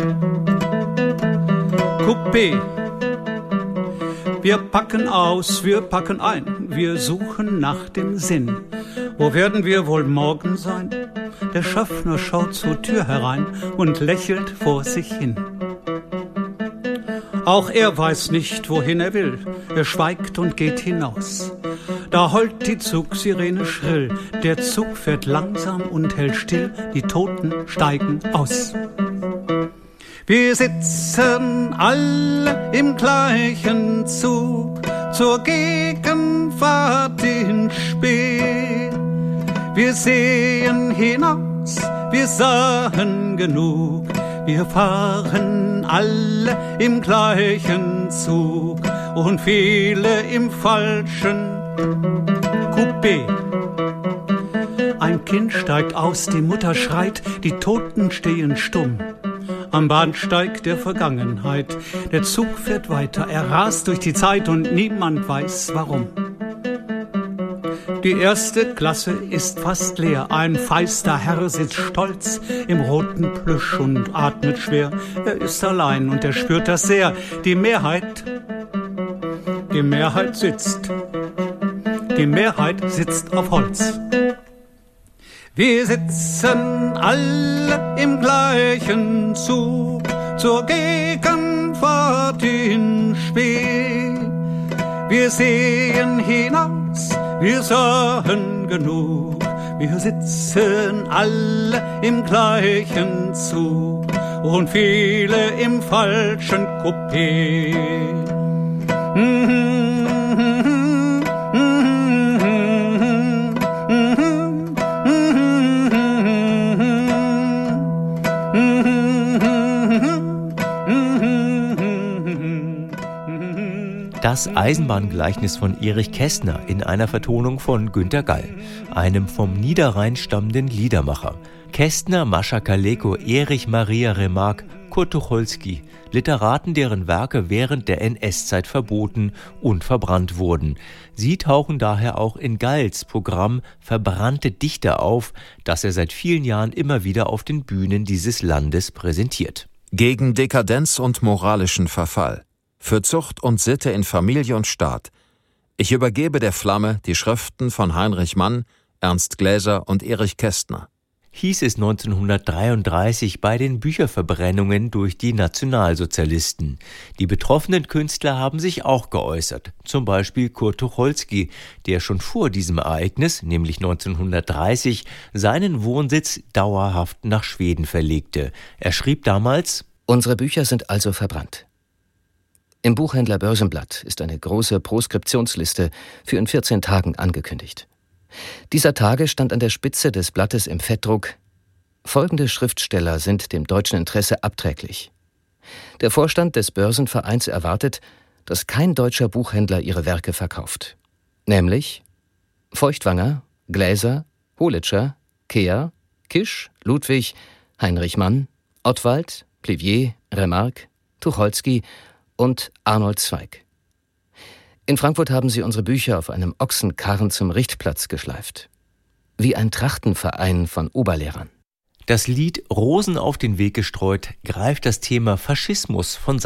Coupé. Wir packen aus, wir packen ein, wir suchen nach dem Sinn. Wo werden wir wohl morgen sein? Der Schaffner schaut zur Tür herein und lächelt vor sich hin. Auch er weiß nicht, wohin er will, er schweigt und geht hinaus. Da heult die Zugsirene schrill, der Zug fährt langsam und hält still, die Toten steigen aus. Wir sitzen alle im gleichen Zug, zur Gegenwart in Spee. Wir sehen hinaus, wir sahen genug, wir fahren alle im gleichen Zug und viele im falschen Coupé. Ein Kind steigt aus, die Mutter schreit, die Toten stehen stumm. Am Bahnsteig der Vergangenheit, der Zug fährt weiter, er rast durch die Zeit und niemand weiß warum. Die erste Klasse ist fast leer, ein feister Herr sitzt stolz im roten Plüsch und atmet schwer. Er ist allein und er spürt das sehr, die Mehrheit, die Mehrheit sitzt, die Mehrheit sitzt auf Holz. Wir sitzen alle im gleichen Zug, zur Gegenwart in Spee. Wir sehen hinaus, wir sahen genug, wir sitzen alle im gleichen Zug und viele im falschen Coupé. Mhm. Das Eisenbahngleichnis von Erich Kästner in einer Vertonung von Günter Gall, einem vom Niederrhein stammenden Liedermacher. Kästner, Mascha Kaleko, Erich Maria Remarque, Kurt Tucholsky, Literaten, deren Werke während der N S-Zeit verboten und verbrannt wurden. Sie tauchen daher auch in Galls Programm Verbrannte Dichter auf, das er seit vielen Jahren immer wieder auf den Bühnen dieses Landes präsentiert. Gegen Dekadenz und moralischen Verfall. Für Zucht und Sitte in Familie und Staat. Ich übergebe der Flamme die Schriften von Heinrich Mann, Ernst Gläser und Erich Kästner. Hieß es neunzehnhundertdreiunddreißig bei den Bücherverbrennungen durch die Nationalsozialisten. Die betroffenen Künstler haben sich auch geäußert. Zum Beispiel Kurt Tucholsky, der schon vor diesem Ereignis, nämlich neunzehnhundertdreißig, seinen Wohnsitz dauerhaft nach Schweden verlegte. Er schrieb damals: Unsere Bücher sind also verbrannt. Im Buchhändler Börsenblatt ist eine große Proskriptionsliste für in vierzehn Tagen angekündigt. Dieser Tage stand an der Spitze des Blattes im Fettdruck: Folgende Schriftsteller sind dem deutschen Interesse abträglich. Der Vorstand des Börsenvereins erwartet, dass kein deutscher Buchhändler ihre Werke verkauft. Nämlich Feuchtwanger, Gläser, Holitscher, Kehr, Kisch, Ludwig, Heinrich Mann, Ottwald, Plivier, Remarque, Tucholsky und Arnold Zweig. In Frankfurt haben sie unsere Bücher auf einem Ochsenkarren zum Richtplatz geschleift. Wie ein Trachtenverein von Oberlehrern. Das Lied Rosen auf den Weg gestreut greift das Thema Faschismus von